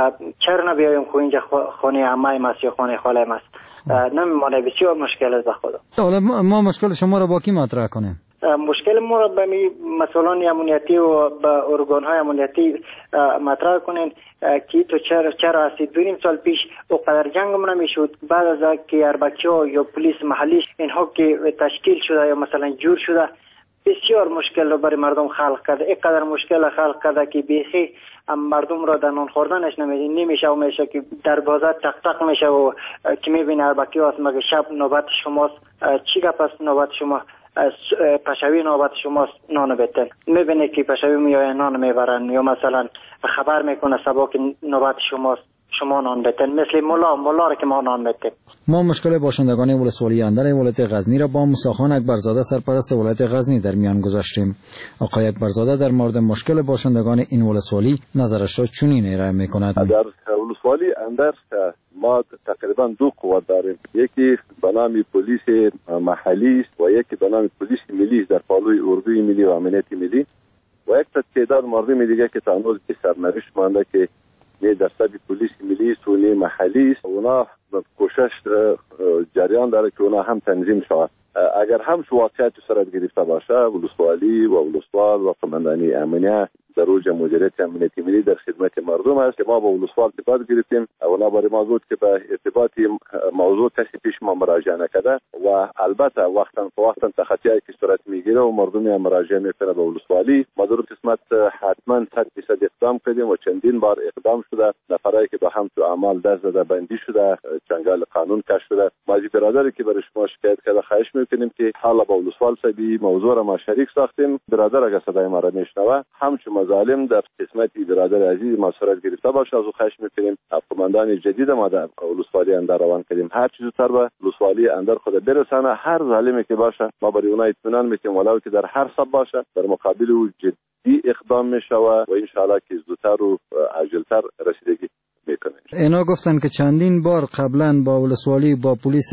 چرا نبیایم خو اینجا خانه عمه ماست یا خانه خاله ماست؟ نمیمانه. بسیار مشکل است بخدا. حالا ما مشکل شما را با کی مطرح کنیم؟ مشکل ما را به مسئولان امنیتی و به ارگان های امنیتی مطرح کنین که تو چرا چرا هستید. دو نیم سال پیش اوقدر جنگ هم نمیشد، بعد از که اربکی ها یا پلیس محلی اینها که تشکیل شده یا مثلا جور شده بسیار مشکل رو برای مردم خلق کرده. اینقدر مشکل خلق کرده که بیخی مردم را در نان خوردنش نمیده نمیشه و میشه که در بازار تق تق میشه و که میبینه اربکی هست مگه شب نوبت شماست، چی گپ است نوبت شما، پشوی نوبت شماست نان بتن، میبینه که پشوی میای نان میبرن یا مثلا خبر میکنه صبح که نوبت شماست شما نان بتن، مثل مولا مولا را که ما نان بتن. ما مشکل باشندگان ولسوالی اندر ولایت غزنی را با موسی خان اکبرزاده سرپرست ولایت غزنی در میان گذاشتیم. آقای اکبرزاده در مورد مشکل باشندگان این ولسوالی نظرش را چنین ارائه میکند. در ولسوالی اندر ما تقریبا دو قوت داریم، یکی به نام پلیس محلی است و یکی به نام پلیس ملی در پالوی اردوی ملی و امنیت ملی و یک تعداد مردم دیگه که تا هنوز به سرنوشت مانده که نه درصد پلیس ملی است و نه محلی است. اونا کوشش جریان داره که اونا هم تنظیم شود. اگر هم شو واقعیت صورت گرفته باشه ولسوالی و ولسوال و قماندانی امنیت در اوج مدیریت امنیتی ملی در خدمت مردم است که ما با ولسوال ارتباط گرفتیم. اونا برای ما گفت که به ارتباط موضوع کسی پیش ما مراجعه نکرده و البته وقتا وقتا تخطیایی که صورت میگیره و مردمی مراجعه میکنه به ولسوالی. ما در قسمت حتما صد درصد اقدام کردیم و چندین بار اقدام شده. نفرایی که با هم تو اعمال دست زده بندی شده، چنگال قانون کش شده. ماجی برادری که برای شما شکایت کرده خواهش میکنیم که حالا با ولسوال سبی موضوع را ما شریک ساختیم. برادر اگر صدای ما را میشنوه همچون مظالم در قسمت برادر عزیز ما صورت گرفته باشه از او خواهش میکنیم قماندان جدید ما در ولسوالی اندر روان کردیم هر چیزو تر به ولسوالی اندر خود برسانه. هر ظالمی که باشه ما برای اونها اطمینان میدیم ولو که در هر سب باشه در مقابل او جدی اقدام میشه و ان شاء الله که زودتر و عاجلتر رسیدگی میکنه. اینا گفتن که چندین بار قبلا با ولسوالی با پلیس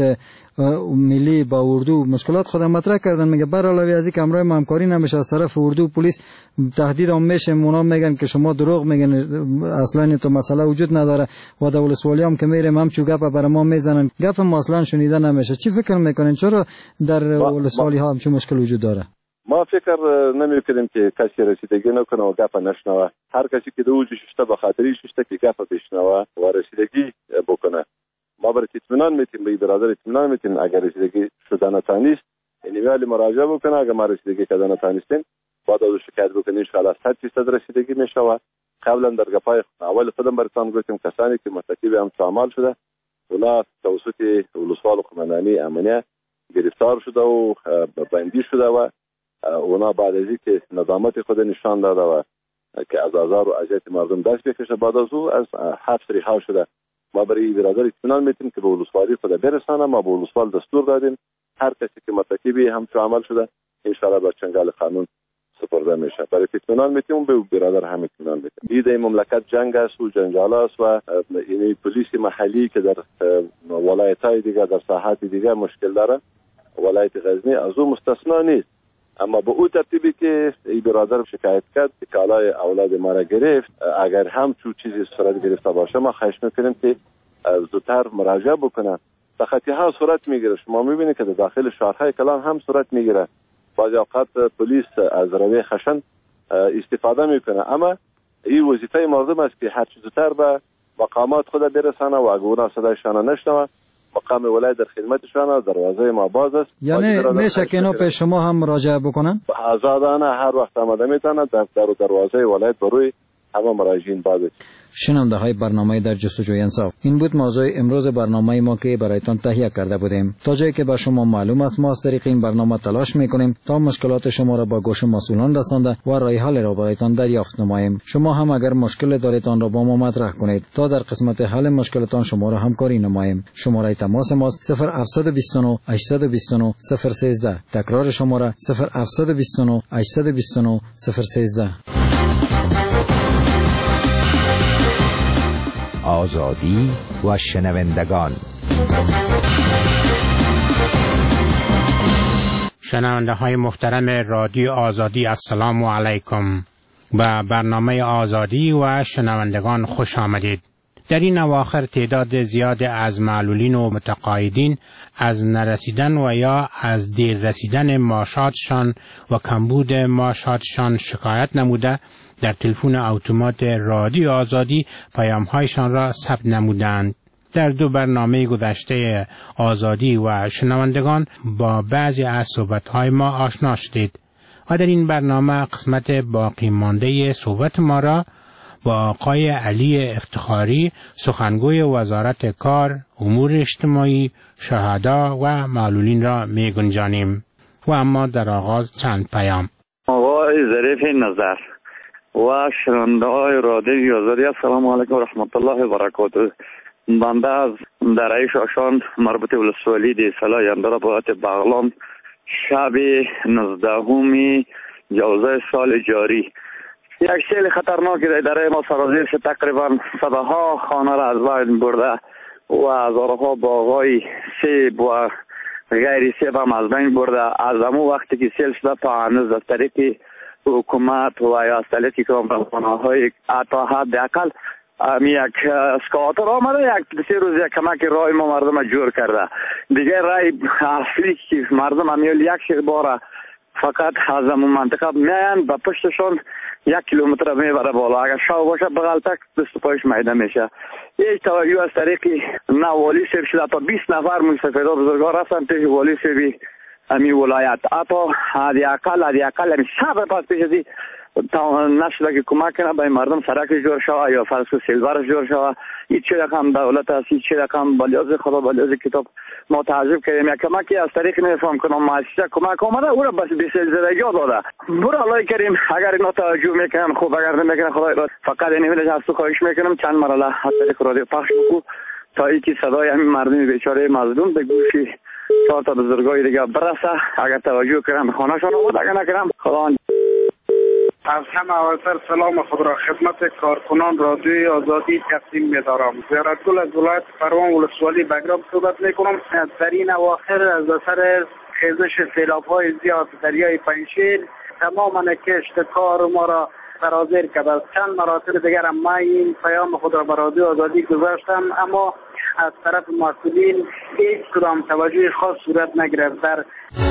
ملی با اردو مشکلات خود مطرح کردن. میگه بر علاوه از اینکه همراه همکاری نمیشه از طرف اردو پلیس تهدید هم میشه. اونا میگن که شما دروغ میگن اصلا تو مسئله وجود نداره و در ولسوالی هم که میریم هم چو گپ بر ما میزنن گپ ما اصلا شنیده نمیشه. چی فکر میکنین چرا در ولسوالی ها هم چه مشکل وجود داره؟ ما فکر نمی کنیم که کسی رسیدگی نکنه و گپ نشنوه. هر کسی که دو ششته به خاطری ششته که گپ بشنوه و رسیدگی بکنه. ما برای اطمینان میتیم به برادر اطمینان میتیم اگر رسیدگی شده نتانیست یعنی ولی مراجعه بکنه. اگر ما رسیدگی کردن نتانیستیم بعد از شکایت بکنیم ان شاء الله صد درصد رسیدگی میشوه. قبلا در گپای اول خودم براتون گفتم کسانی که مرتکب هم اعمال شده اونا توسط ولسوال و قماندانی امنیت گرفتار شده و بندی شده و اونا بعد از اینکه ندامت خود نشان داده و که از آزار و اذیت مردم دست بکشه بعد از او از حبس رها شده. ما برای برادر اطمینان میتیم که به ولسوالی خود برسانه. ما به ولسوال دستور دادیم هر کسی که مرتکب همچون عمل شده ان شاء الله با چنگال قانون سپرده میشه. برای اطمینان میتیم به برادر هم اطمینان میتیم. این مملکت جنگ است و جنجال است و این پلیس محلی که در ولایت‌های دیگه در ساحات دیگه مشکل داره ولایت غزنی از او مستثنا نیست. اما به او ترتیبی که ای برادر شکایت کرد که کالای اولاد ما را گرفت اگر هم چو چیزی صورت گرفته باشه ما خواهش میکنیم که زودتر مراجعه بکنن. تخطی ها صورت میگیره. شما میبینید که در داخل شهرهای کلان هم صورت میگیره. بعضی اوقات پلیس از روی خشن استفاده میکنه. اما این وظیفه مردم است که هر چیز زودتر به مقامات خود برسانه و اگر اونا صدایشان نشنوه مقام ولایت در خدمتشان دروازه ما باز است. یعنی میشه که اینا پیش شما هم مراجعه بکنن؟ آزادانه هر وقت آمده میتونن در در دروازه ولایت بروی همه مراجعین باز است. شنونده های برنامه در جستجوی انصاف، این بود موضوع امروز برنامه ما که برایتان تهیه کرده بودیم. تا جایی که به شما معلوم است ما از طریق این برنامه تلاش میکنیم تا مشکلات شما را با گوش مسئولان رسانده و راه حل را برایتان دریافت نماییم. شما هم اگر مشکل دارید آن را با ما مطرح کنید تا در قسمت حل مشکلاتان شما را همکاری نماییم. شماره تماس ما صفر هفت دو نه هشت دو نه صفر یک سه. تکرار شماره صفر هفت دو نه هشت دو نه صفر یک سه. آزادی و شنوندگان. شنونده های محترم رادیو آزادی السلام علیکم. به برنامه آزادی و شنوندگان خوش آمدید. در این اواخر تعداد زیاد از معلولین و متقاعدین از نرسیدن و یا از دیر رسیدن معاشاتشان و کمبود معاشاتشان شکایت نموده در تلفن اتومات رادیو آزادی پیام‌هایشان را ثبت نمودند. در دو برنامه گذشته آزادی و شنوندگان با بعضی از صحبت‌های ما آشنا شدید. و در این برنامه قسمت باقی مانده صحبت ما را با آقای علی افتخاری سخنگوی وزارت کار، امور اجتماعی، شهدا و معلولین را می گنجانیم. و اما در آغاز چند پیام. آقای ظریف نظر و شنونده های رادیوی آزادی، السلام علیکم و رحمت الله و برکاته. بنده از درعی شاشان مربوط ولسوالی دی سلای اندر بابت بغلان شب نوزدهم جوزه سال جاری یک سیل خطرناکی در اداره ما سرازیر شد. تقریبا صدها خانه را از بین برده و هزارها باغای سیب و غیر سیب هم از بین برده. از همون وقتی که سیل شده تا هنوز از طریق حکومت و یا از طریق کمپانی‌های های تا حد اقل می یک اسکاتر آمده یک سه روز یک کمک رای ما مردم جور کرده. دیگه رای اصلی که مردم همیل یک شیر باره فقط از همون منطقه میان با پشتشون یک کیلومتر میبره بالا. اگر شاو باشه بغل تک دست پایش میده میشه. یک توجه از طریق نه والی سیب شده تا بیست نفر مستفیدا بزرگار رفتن پیش والی سیبی امی ولایت. اتا هدی اقل هدی اقل امی شب پس پیش دی تا نشده که کمک کنه به مردم سرک جور شوه یا فرض سیلور جور شوه. این چه رقم دولت است، این چه رقم بلیاز خدا بلیاز کتاب ما تعجب کردیم. یک کمکی از طریق نفهم کنم مؤسسه کمک آمده او را بس بیسل زدگی داده. برو الله کریم اگر اینا توجه میکنن خوب، اگر نمیکنن خدا را فقط این ویلش از تو خواهش میکنم چند مرحله از طریق رادیو پخش بکو تا اینکه صدای همین مردم بیچاره مظلوم به گوشی چهار تا بزرگای دیگه برسه. اگر توجه کنم خانه‌شان آمد، اگر نکنم خدا. از همه اولتر سلام خود را خدمت کارکنان رادیوی آزادی تقدیم می‌دارم. زیارتگل از ولایت پروان ولسوالی بگرام صحبت می‌کنم. در این اواخر از اثر خیزش سیلاب‌های زیاد دریای پنجشیر تمام کشت کار ما را سرازیر کرده. از چند مراتب دیگر هم من این پیام خود را به رادیو آزادی گذاشتم، اما از طرف مسئولین هیچ کدام توجه خاص صورت نگرفت. در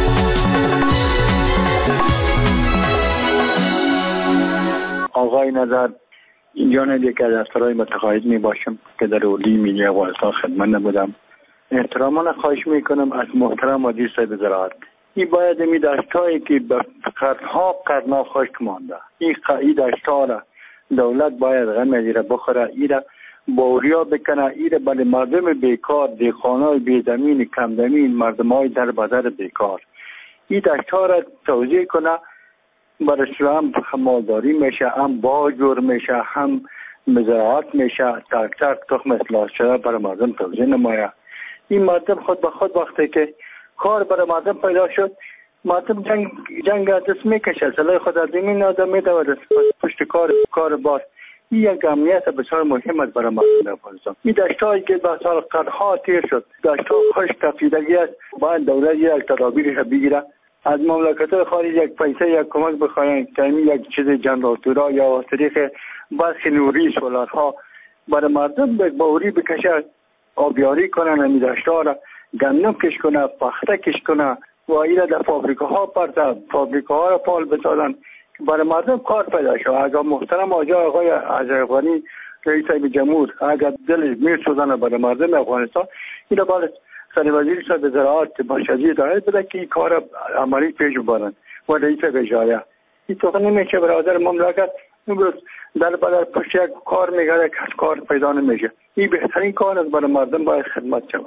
آقای نظر اینجا ندیه که از دفترهای متقاعد می باشم که در اولی ملی افغانستان خدمت نبودم. احترامان خواهش می کنم از محترم مدیر صاحب زراعت، این باید می داشتایی که به قرنها قرنها خشک مانده، این این داشتها را دولت باید غم را بخوره، این را باوریا بکنه، این را بله مردم بیکار، دیخانای بیزمین، کمزمین، مردم های در بازار بیکار این داشتها را توضیح کنه. برای هم مالداری میشه، هم باجور میشه، هم مزرعات میشه، تک تک تخم اصلاح شده برای مردم توضیح نمایه. این مردم خود به خود وقتی که کار برای مردم پیدا شد، مردم جنگ جنگ دست میکشه، سلاح خود از زمین آدم میده و پشت کار کار باز. این یک امنیت بسیار مهم است برای مردم افغانستان. این دشتایی که به سال قرنها تیر شد، دشتا خوش تفیدگی است، باید دولت یک تدابیرش بگیره. از مملکت خارج یک پیسه یک کمک بخواین که یک چیز جنراتورا یا طریق برخی نوری سولارها برای مردم به باوری بکشه، آبیاری کنن، امی دشتا را گندم کش کنه، پخته کش کنه و ایره در فابریکاها پرده فابریکاها را پال بسازن که برای مردم کار پیدا شد. اگر محترم آجا آقای اشرف غنی رئیس جمهور اگر دل میسوزن برای مردم افغانستان، ایره باید سر وزیر صاحب زراعت با شدید دارد بده که این کار عملی پیش ببرن و رئیس وزاره. این تو نمیشه برادر مملکت امروز در بدر پشت یک کار میگره که کار پیدا نمیشه. این بهترین کار است برای مردم باید خدمت شود.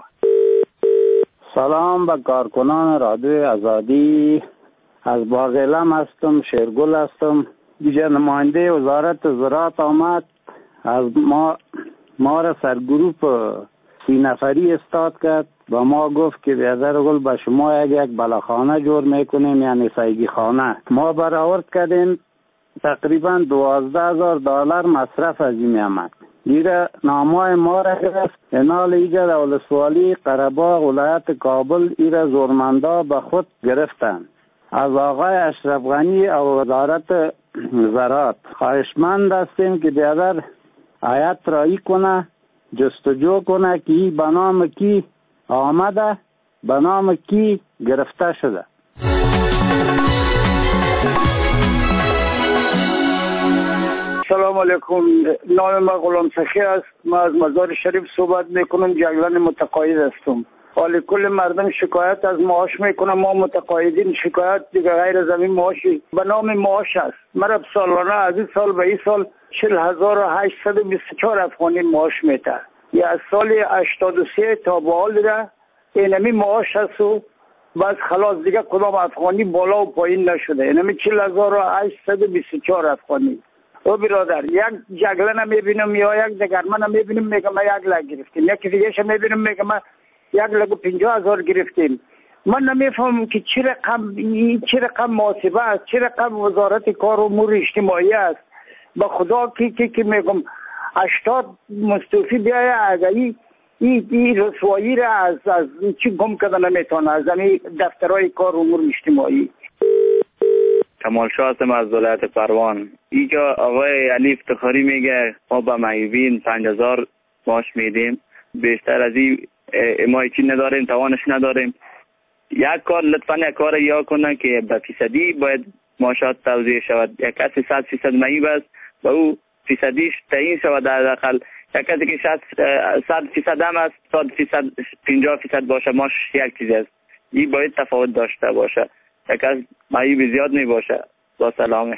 سلام به کارکنان رادیو آزادی، از باغلم هستم، شیرگل هستم. دیگه نماینده وزارت زراعت آمد از ما ما را سرگروپ سی نفری استاد کرد و ما گفت که بیادر گل به شما یک یک بلاخانه جور میکنیم، یعنی سایگی خانه. ما برآورد کردیم تقریبا دوازده هزار دلار مصرف از این آمد. دیره نامای ما را گرفت، انال ایجا در ولسوالی قره‌باغ ولایت کابل ایره زورمندا به خود گرفتن. از آقای اشرف غنی و وزارت زراعت خواهشمند هستیم که بیادر آیت رایی کنه، جستجو کنه که این به نام کی آمده، به نام کی گرفته شده. سلام علیکم، نام ما غلام سخی است. ما از مزار شریف صحبت میکنم، جنگلان متقاعد هستم. حالی کل مردم شکایت از معاش میکنه. ما متقاعدین شکایت دیگه غیر از این معاشی به نام معاش است. مرا سالانه از این سال به این سال چهل هزار و هشتصد و بیست و چهار افغانی معاش میده. یا از سال هشتاد و سه تا به حال دیگه اینمی معاش است و بس خلاص دیگه کدام افغانی بالا و پایین نشده. اینمی چهل هزار و هشتصد و بیست و چهار افغانی. او برادر یک جگله نمیبینم یا یک دگرمه نمیبینم میگم ما یک لگ گرفتیم، یکی دیگه شم میبینم میگم ما یک لگ و پنجاه هزار گرفتیم. من نمیفهمم که چه رقم چه رقم محاسبه است، چه رقم وزارت کار و امور اجتماعی است. به خدا کی کی کی میگم هشتاد مستوفی بیاید اگر این این رسوایی را از از چی گم کرده نمیتونه از این دفترهای کار و امور اجتماعی. کمال شاه هستم از ولایت پروان. اینجا آقای علی افتخاری میگه ما به معیوبین پنج هزار معاش میدیم، بیشتر از این ما چی نداریم، توانش نداریم. یک کار لطفا یک کار یا کنن که به فیصدی باید معاشات توزیع شود. یک کسی صد فیصد معیوب است و او فیصدیش تعیین شود در حداقل. یک کسی که صد فیصد هم است صد فیصد پنجاه فیصد باشه ماش یک چیز است. این باید تفاوت داشته باشه. یک از معیوب زیاد می باشه. با سلامه.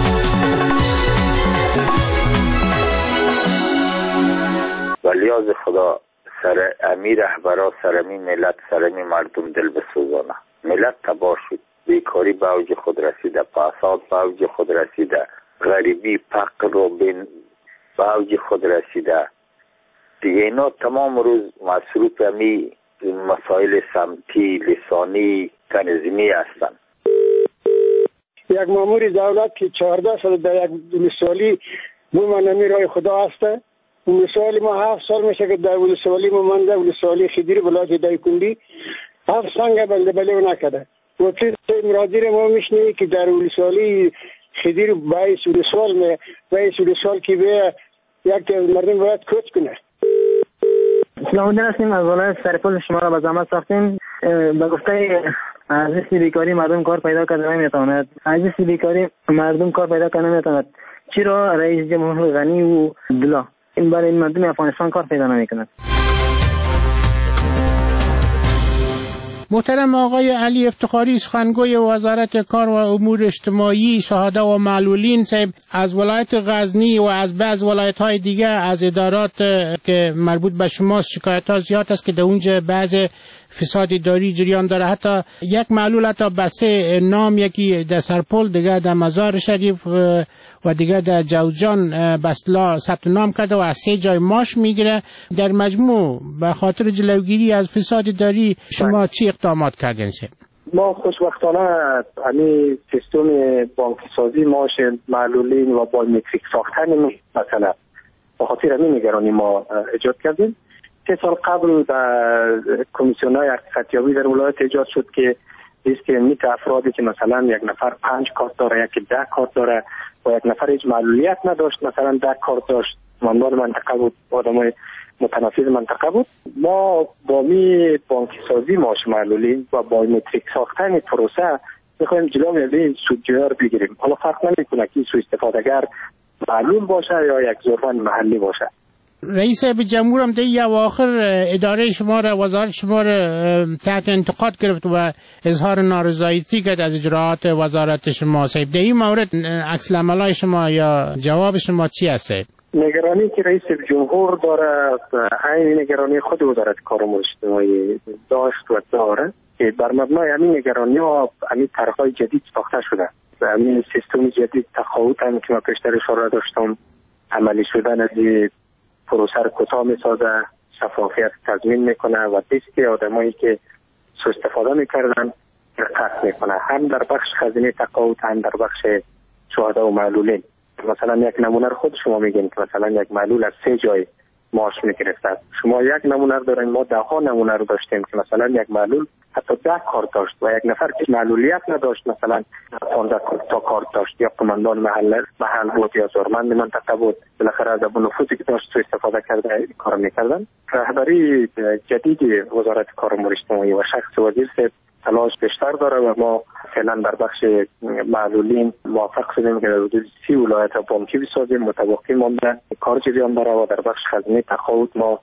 ولی از خدا سر امی رهبرا سرمی ملت سرمی مردم دل بسوزانه. ملت تباه شد، بیکاری به اوج خود رسیده، فساد به اوج خود رسیده، غریبی فقر و بین به اوج خود رسیده. دیگه اینا تمام روز مصروف امی مسائل سمتی لسانی تنظیمی هستند. یک مامور دولت که چهارده سال در یک ولسوالی مومنمی رای خدا هسته. ولسوالی ما هفت سال میشه که در ولسوالی ممنده ولسوالی خدیر بلاد دایکندی هفت سنگ بلده بله نکده. وکیل مرادیر ما میشنی که در ولسوالی خدیر باعث ولسوال می باعث ولسوال که به یک مردم باید کوچ کنه. اسلام الدین هستیم از ولایت سرپل. شما را به زحمت ساختیم. به گفته ارزش بیکاری مردم کار پیدا کرده نمیتواند. ارزش بیکاری مردم کار پیدا کرده نمیتواند. چرا رئیس جمهور غنی و عبدالله این برای این مردم افغانستان کار پیدا نمیکند؟ محترم آقای علی افتخاری سخنگوی وزارت کار و امور اجتماعی شهدا و معلولین صاحب از ولایت غزنی و از بعض ولایت های دیگه از ادارات که مربوط به شماست شکایت ها زیاد است که در اونجا بعض فساد اداری جریان داره. حتی یک معلول حتی به سه نام، یکی در سرپل، دیگه در مزار شریف و دیگه در جوزجان بسلا ثبت نام کرده و از سه جای معاش میگیره. در مجموع به خاطر جلوگیری از فساد اداری شما چی اقدامات کردین؟ ما خوشبختانه همین سیستم بانکی سازی معاش معلولین و بایومتریک ساختن مثلا به خاطر همین نگرانی ما ایجاد کردیم. سه سال قبل در کمیسیون های حقیقتیابی در ولایت ایجاد شد که لیست میت افرادی که مثلا یک نفر پنج کارت داره، یکی ده کارت داره و یک نفر هیچ معلولیت نداشت مثلا ده کارت داشت، ماندار منطقه بود، آدمای متنفذ منطقه بود. ما با می بانکی سازی معاش معلولین و بایومتریک ساختن پروسه میخوایم جلوی این سودجویی رو بگیریم. حالا فرق نمیکنه که سوء استفادهگر معلول باشه یا یک ظرفان محلی باشه. رئیس جمهور هم در اواخر اداره شما را وزارت شما را تحت انتقاد گرفت و اظهار نارضایتی کرد از اجراءات وزارت شما. صاحب در این مورد عکس العملای شما یا جواب شما چی است؟ نگرانی که رئیس جمهور داره عین نگرانی خود وزارت کار و اجتماعی داشت و داره که بر مبنای همین نگرانی ها همین طرح‌های جدید ساخته شده. همین سیستم جدید تقاعد هم که ما پیشتر اشاره داشتم عملی شدن از پروسه رو کوتاه میسازه، شفافیت تضمین میکنه و لیست آدمایی که سوء استفاده میکردن قطع میکنه، هم در بخش خزینه تقاعد هم در بخش شهدا و معلولین. مثلا یک نمونه رو خود شما میگین که مثلا یک معلول از سه جای معاش میگرفته. شما یک نمونه رو دارین، ما ده ها نمونه رو داشتیم که مثلا یک معلول حتی ده کارت داشت و یک نفر که معلولیت نداشت مثلا پانزده تا کارت داشت، یا قماندان محل محل بود یا زورمند منطقه بود، بالاخره از اون نفوذی که داشت سوء استفاده کرده کار میکردن. رهبری جدید وزارت کار و اجتماعی و شخص وزیر صاحب تلاش بیشتر داره و ما فعلا در بخش معلولین موفق شدیم که در حدود سی ولایت بانکی بسازیم. متوقع مانده کار جریان داره و در بخش خزینه تقاعد ما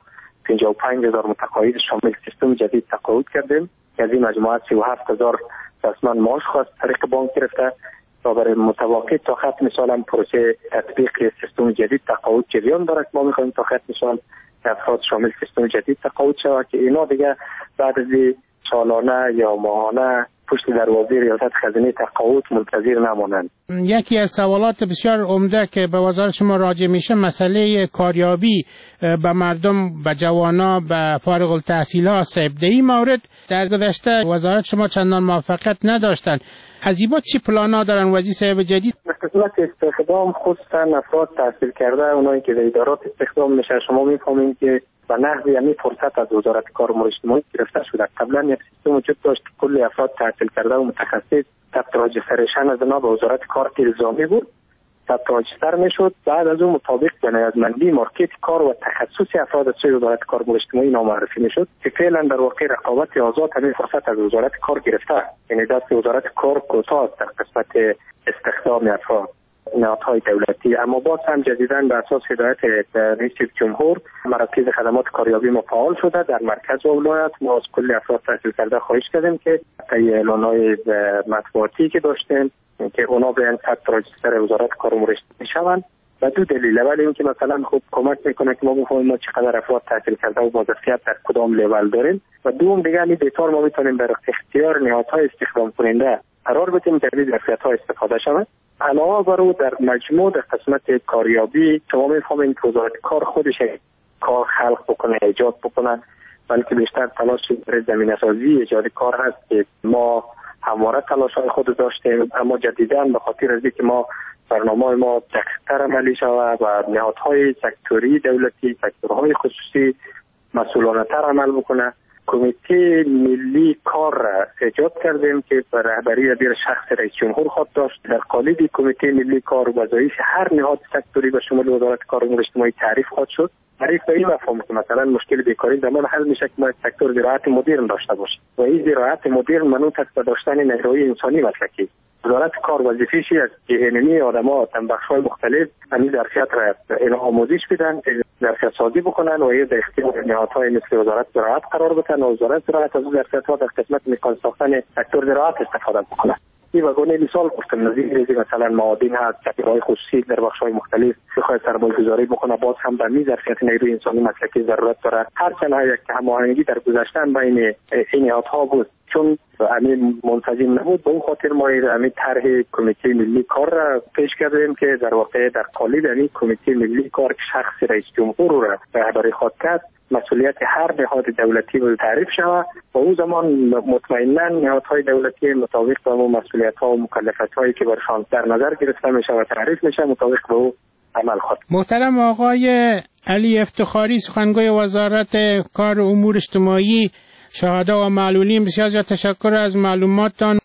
پنجاه و پنج هزار متقاعد شامل سیستم جدید تقاعد کردیم که از این مجموعه سی و هفت هزار رسما معاش خواست طریق بانک گرفته و برای متوقع تا ختم سال هم پروسه تطبیق سیستم جدید تقاعد جریان دارد. ما میخوایم تا ختم سال افراد شامل سیستم جدید تقاعد شود که اینا دیگه بعد از سالانه یا ماهانه پشت دروازه ریاست خزینه تقاعد منتظر نمانند. یکی از سوالات بسیار عمده که به وزارت شما راجع میشه مسئله کاریابی به مردم، به جوانا، به فارغ التحصیل ها است. در این مورد در گذشته وزارت شما چندان موفقیت نداشتن. حزیبات چی پلانا دارن وزیر صاحب جدید؟ قسمت استخدام خصوصا افراد تحصیل کرده اونایی که در ادارات استخدام میشه شما میفهمین که به نحوی همین فرصت از وزارت کار امور اجتماعی گرفته شده. قبلا یک سیستم وجود داشت کل افراد تحصیل کرده و متخصص ثبت راجسترشن از جناب وزارت کار الزامی بود، ثبت راجستر میشد، بعد از اون مطابق به نیازمندی مارکت کار و تخصص افراد از سوی وزارت کار امور اجتماعی نامعرفی میشد که فعلا در واقع رقابت آزاد همین فرصت از وزارت کار گرفته، یعنی دست وزارت کار کوتاه است در قسمت استخدام افراد نهادهای دولتی. اما باز هم جدیداً به اساس هدایت رئیس جمهور مراکز خدمات کاریابی ما فعال شده در مرکز و ولایت. ما از کل افراد تحصیل کرده خواهش کردیم که طی اعلان‌های مطبوعاتی که داشتیم که اونا بیان ثبت راجستر وزارت کار امور اجتماعی شوند و دو دلیل. اول اینکه مثلا خوب کمک میکنه که ما بفهمیم ما چقدر افراد تحصیل کرده و با ظرفیت در کدام لول داریم و دوم دیگه همین بهتر ما میتونیم در اختیار نهادهای استخدام کننده قرار بدیم که از ظرفیت‌ها استفاده شود. علاوه بر او در مجموع در قسمت کاریابی شما میفهمین که وزارت کار خودش کار خلق بکنه، ایجاد بکنه، بلکه بیشتر تلاش برای زمینه سازی ایجاد کار هست که ما همواره تلاش‌های خود داشتیم. اما جدیداً به خاطر از اینکه ما برنامه ما دقیق‌تر عملی شود و نهادهای سکتوری دولتی، سکتورهای خصوصی مسئولانه‌تر عمل بکنه، کمیته ملی کار را ایجاد کردیم که به رهبری دیر شخص رئیس جمهور خود داشت. در قالب کمیته ملی کار وظایف هر نهاد سکتوری به شمول وزارت کار امور اجتماعی تعریف خواهد شد. تعریف به این مفهوم که مثلا مشکل بیکاری زمان حل میشه که ما سکتور زراعت مدرن داشته باشیم و این زراعت مدرن منوط است به داشتن نیروی انسانی مسلکی. وزارت کار وظیفه‌اش است که اینمی آدم‌ها در بخش‌های مختلف همین ظرفیت را اینا آموزش بدن، ظرفیت سازی بکنن و این در اختیار نهادهای مثل وزارت زراعت قرار بدن و وزارت زراعت از ظرفیت‌ها در قسمت مکان ساختن سکتور زراعت استفاده بکنه. این وگونه مثال گفتم نظیر مثلا معادن هست، سکتورهای خصوصی در بخش‌های مختلف بخواد سرمایه‌گذاری بکنه باز هم به این ظرفیت نیروی انسانی مسلکی ضرورت داره. هرچند یک هماهنگی در گذشتن بین این نهادها بود چون همین منسجم نبود، به اون خاطر ما همین طرح کمیته ملی کار را پیش کردیم که در واقع در قالب همین کمیته ملی کار شخص رئیس جمهور را رهبری خود کرد مسئولیت هر نهاد دولتی رو تعریف شود و اون زمان مطمئنا نهادهای دولتی مطابق با اون مسئولیت‌ها و مکلفیت‌هایی که برشان در نظر گرفته میشه و تعریف میشه مطابق به او عمل خود. محترم آقای علی افتخاری سخنگوی وزارت کار و امور اجتماعی، شهدا و معلولین، بسیار زیاد تشکر از معلوماتتان.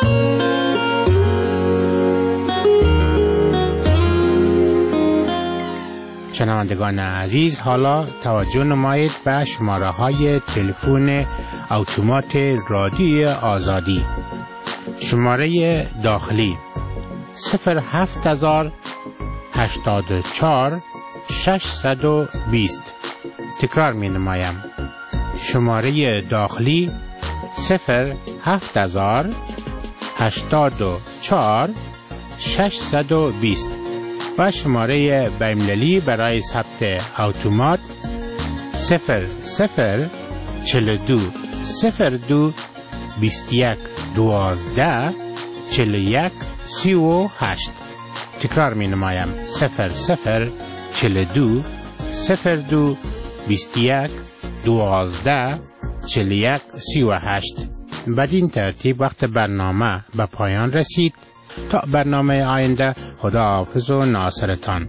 شنوندگان عزیز، حالا توجه نمایید به شماره های تلفن اتومات رادیو آزادی. شماره داخلی صفر هفت هزار هشتاد و چهار ششصد و بیست. تکرار می نمایم. شماره داخلی صفر هفت هزار هشتاد و چهار ششصد و بیست و شماره بین‌المللی برای ثبت اتومات صفر صفر چهل و دو صفر دو بیست و یک دوازده چهل و یک سی و هشت. تکرار می نمایم. صفر صفر چهل و دو صفر دو بیست و یک دوازده چهل و یک سی و هشت. بدین ترتیب وقت برنامه به پایان رسید. تا برنامه آینده، خدا حافظ و ناصرتان.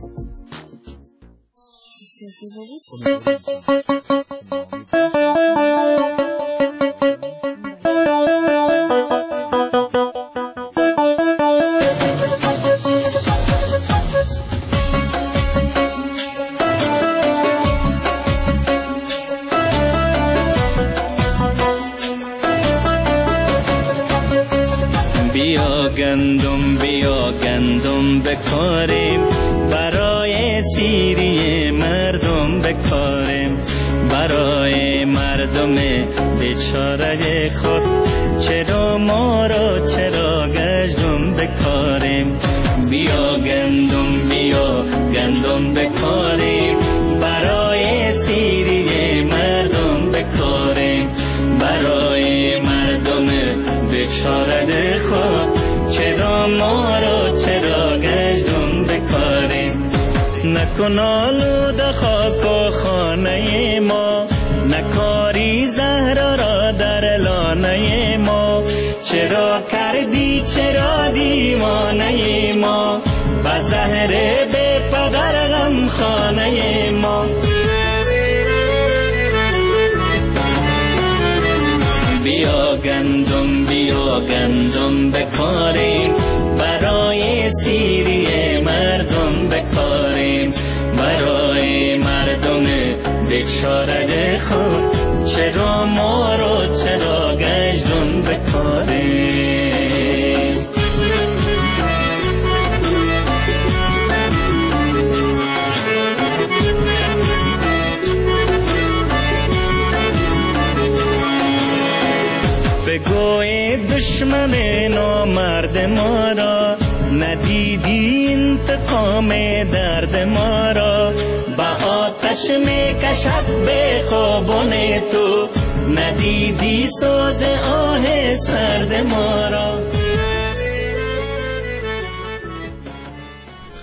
بیا گندم بیا گندم بکاریم برای سیری مردم بکاریم. برای مردم بیچاره خود. چرا ما را چرا گشتم بکاریم، بیا گندم بیا گندم بکاریم، برای سیری مردم بکاریم، برای مردم بیچاره خود. چرا ما را چرا گشتم بکاریم، نکن آلود خاک و خانه ما، نکاری زهر را در لانه ما. چرا کردی چرا دیوانه ما، با زهر بی پدر غم خانه ما. بیا گندم بیا گندم بکاریم، برای سیری مردم بکاریم، برای مردم بیچاره خود. چرا ما رو چرا گشتم بکاریم. بگوی دشمن نامرد ما را، ندیدی انتقام درد ما را. با آتش می کشد به خوابان تو، ندیدی سوز آه سرد ما را.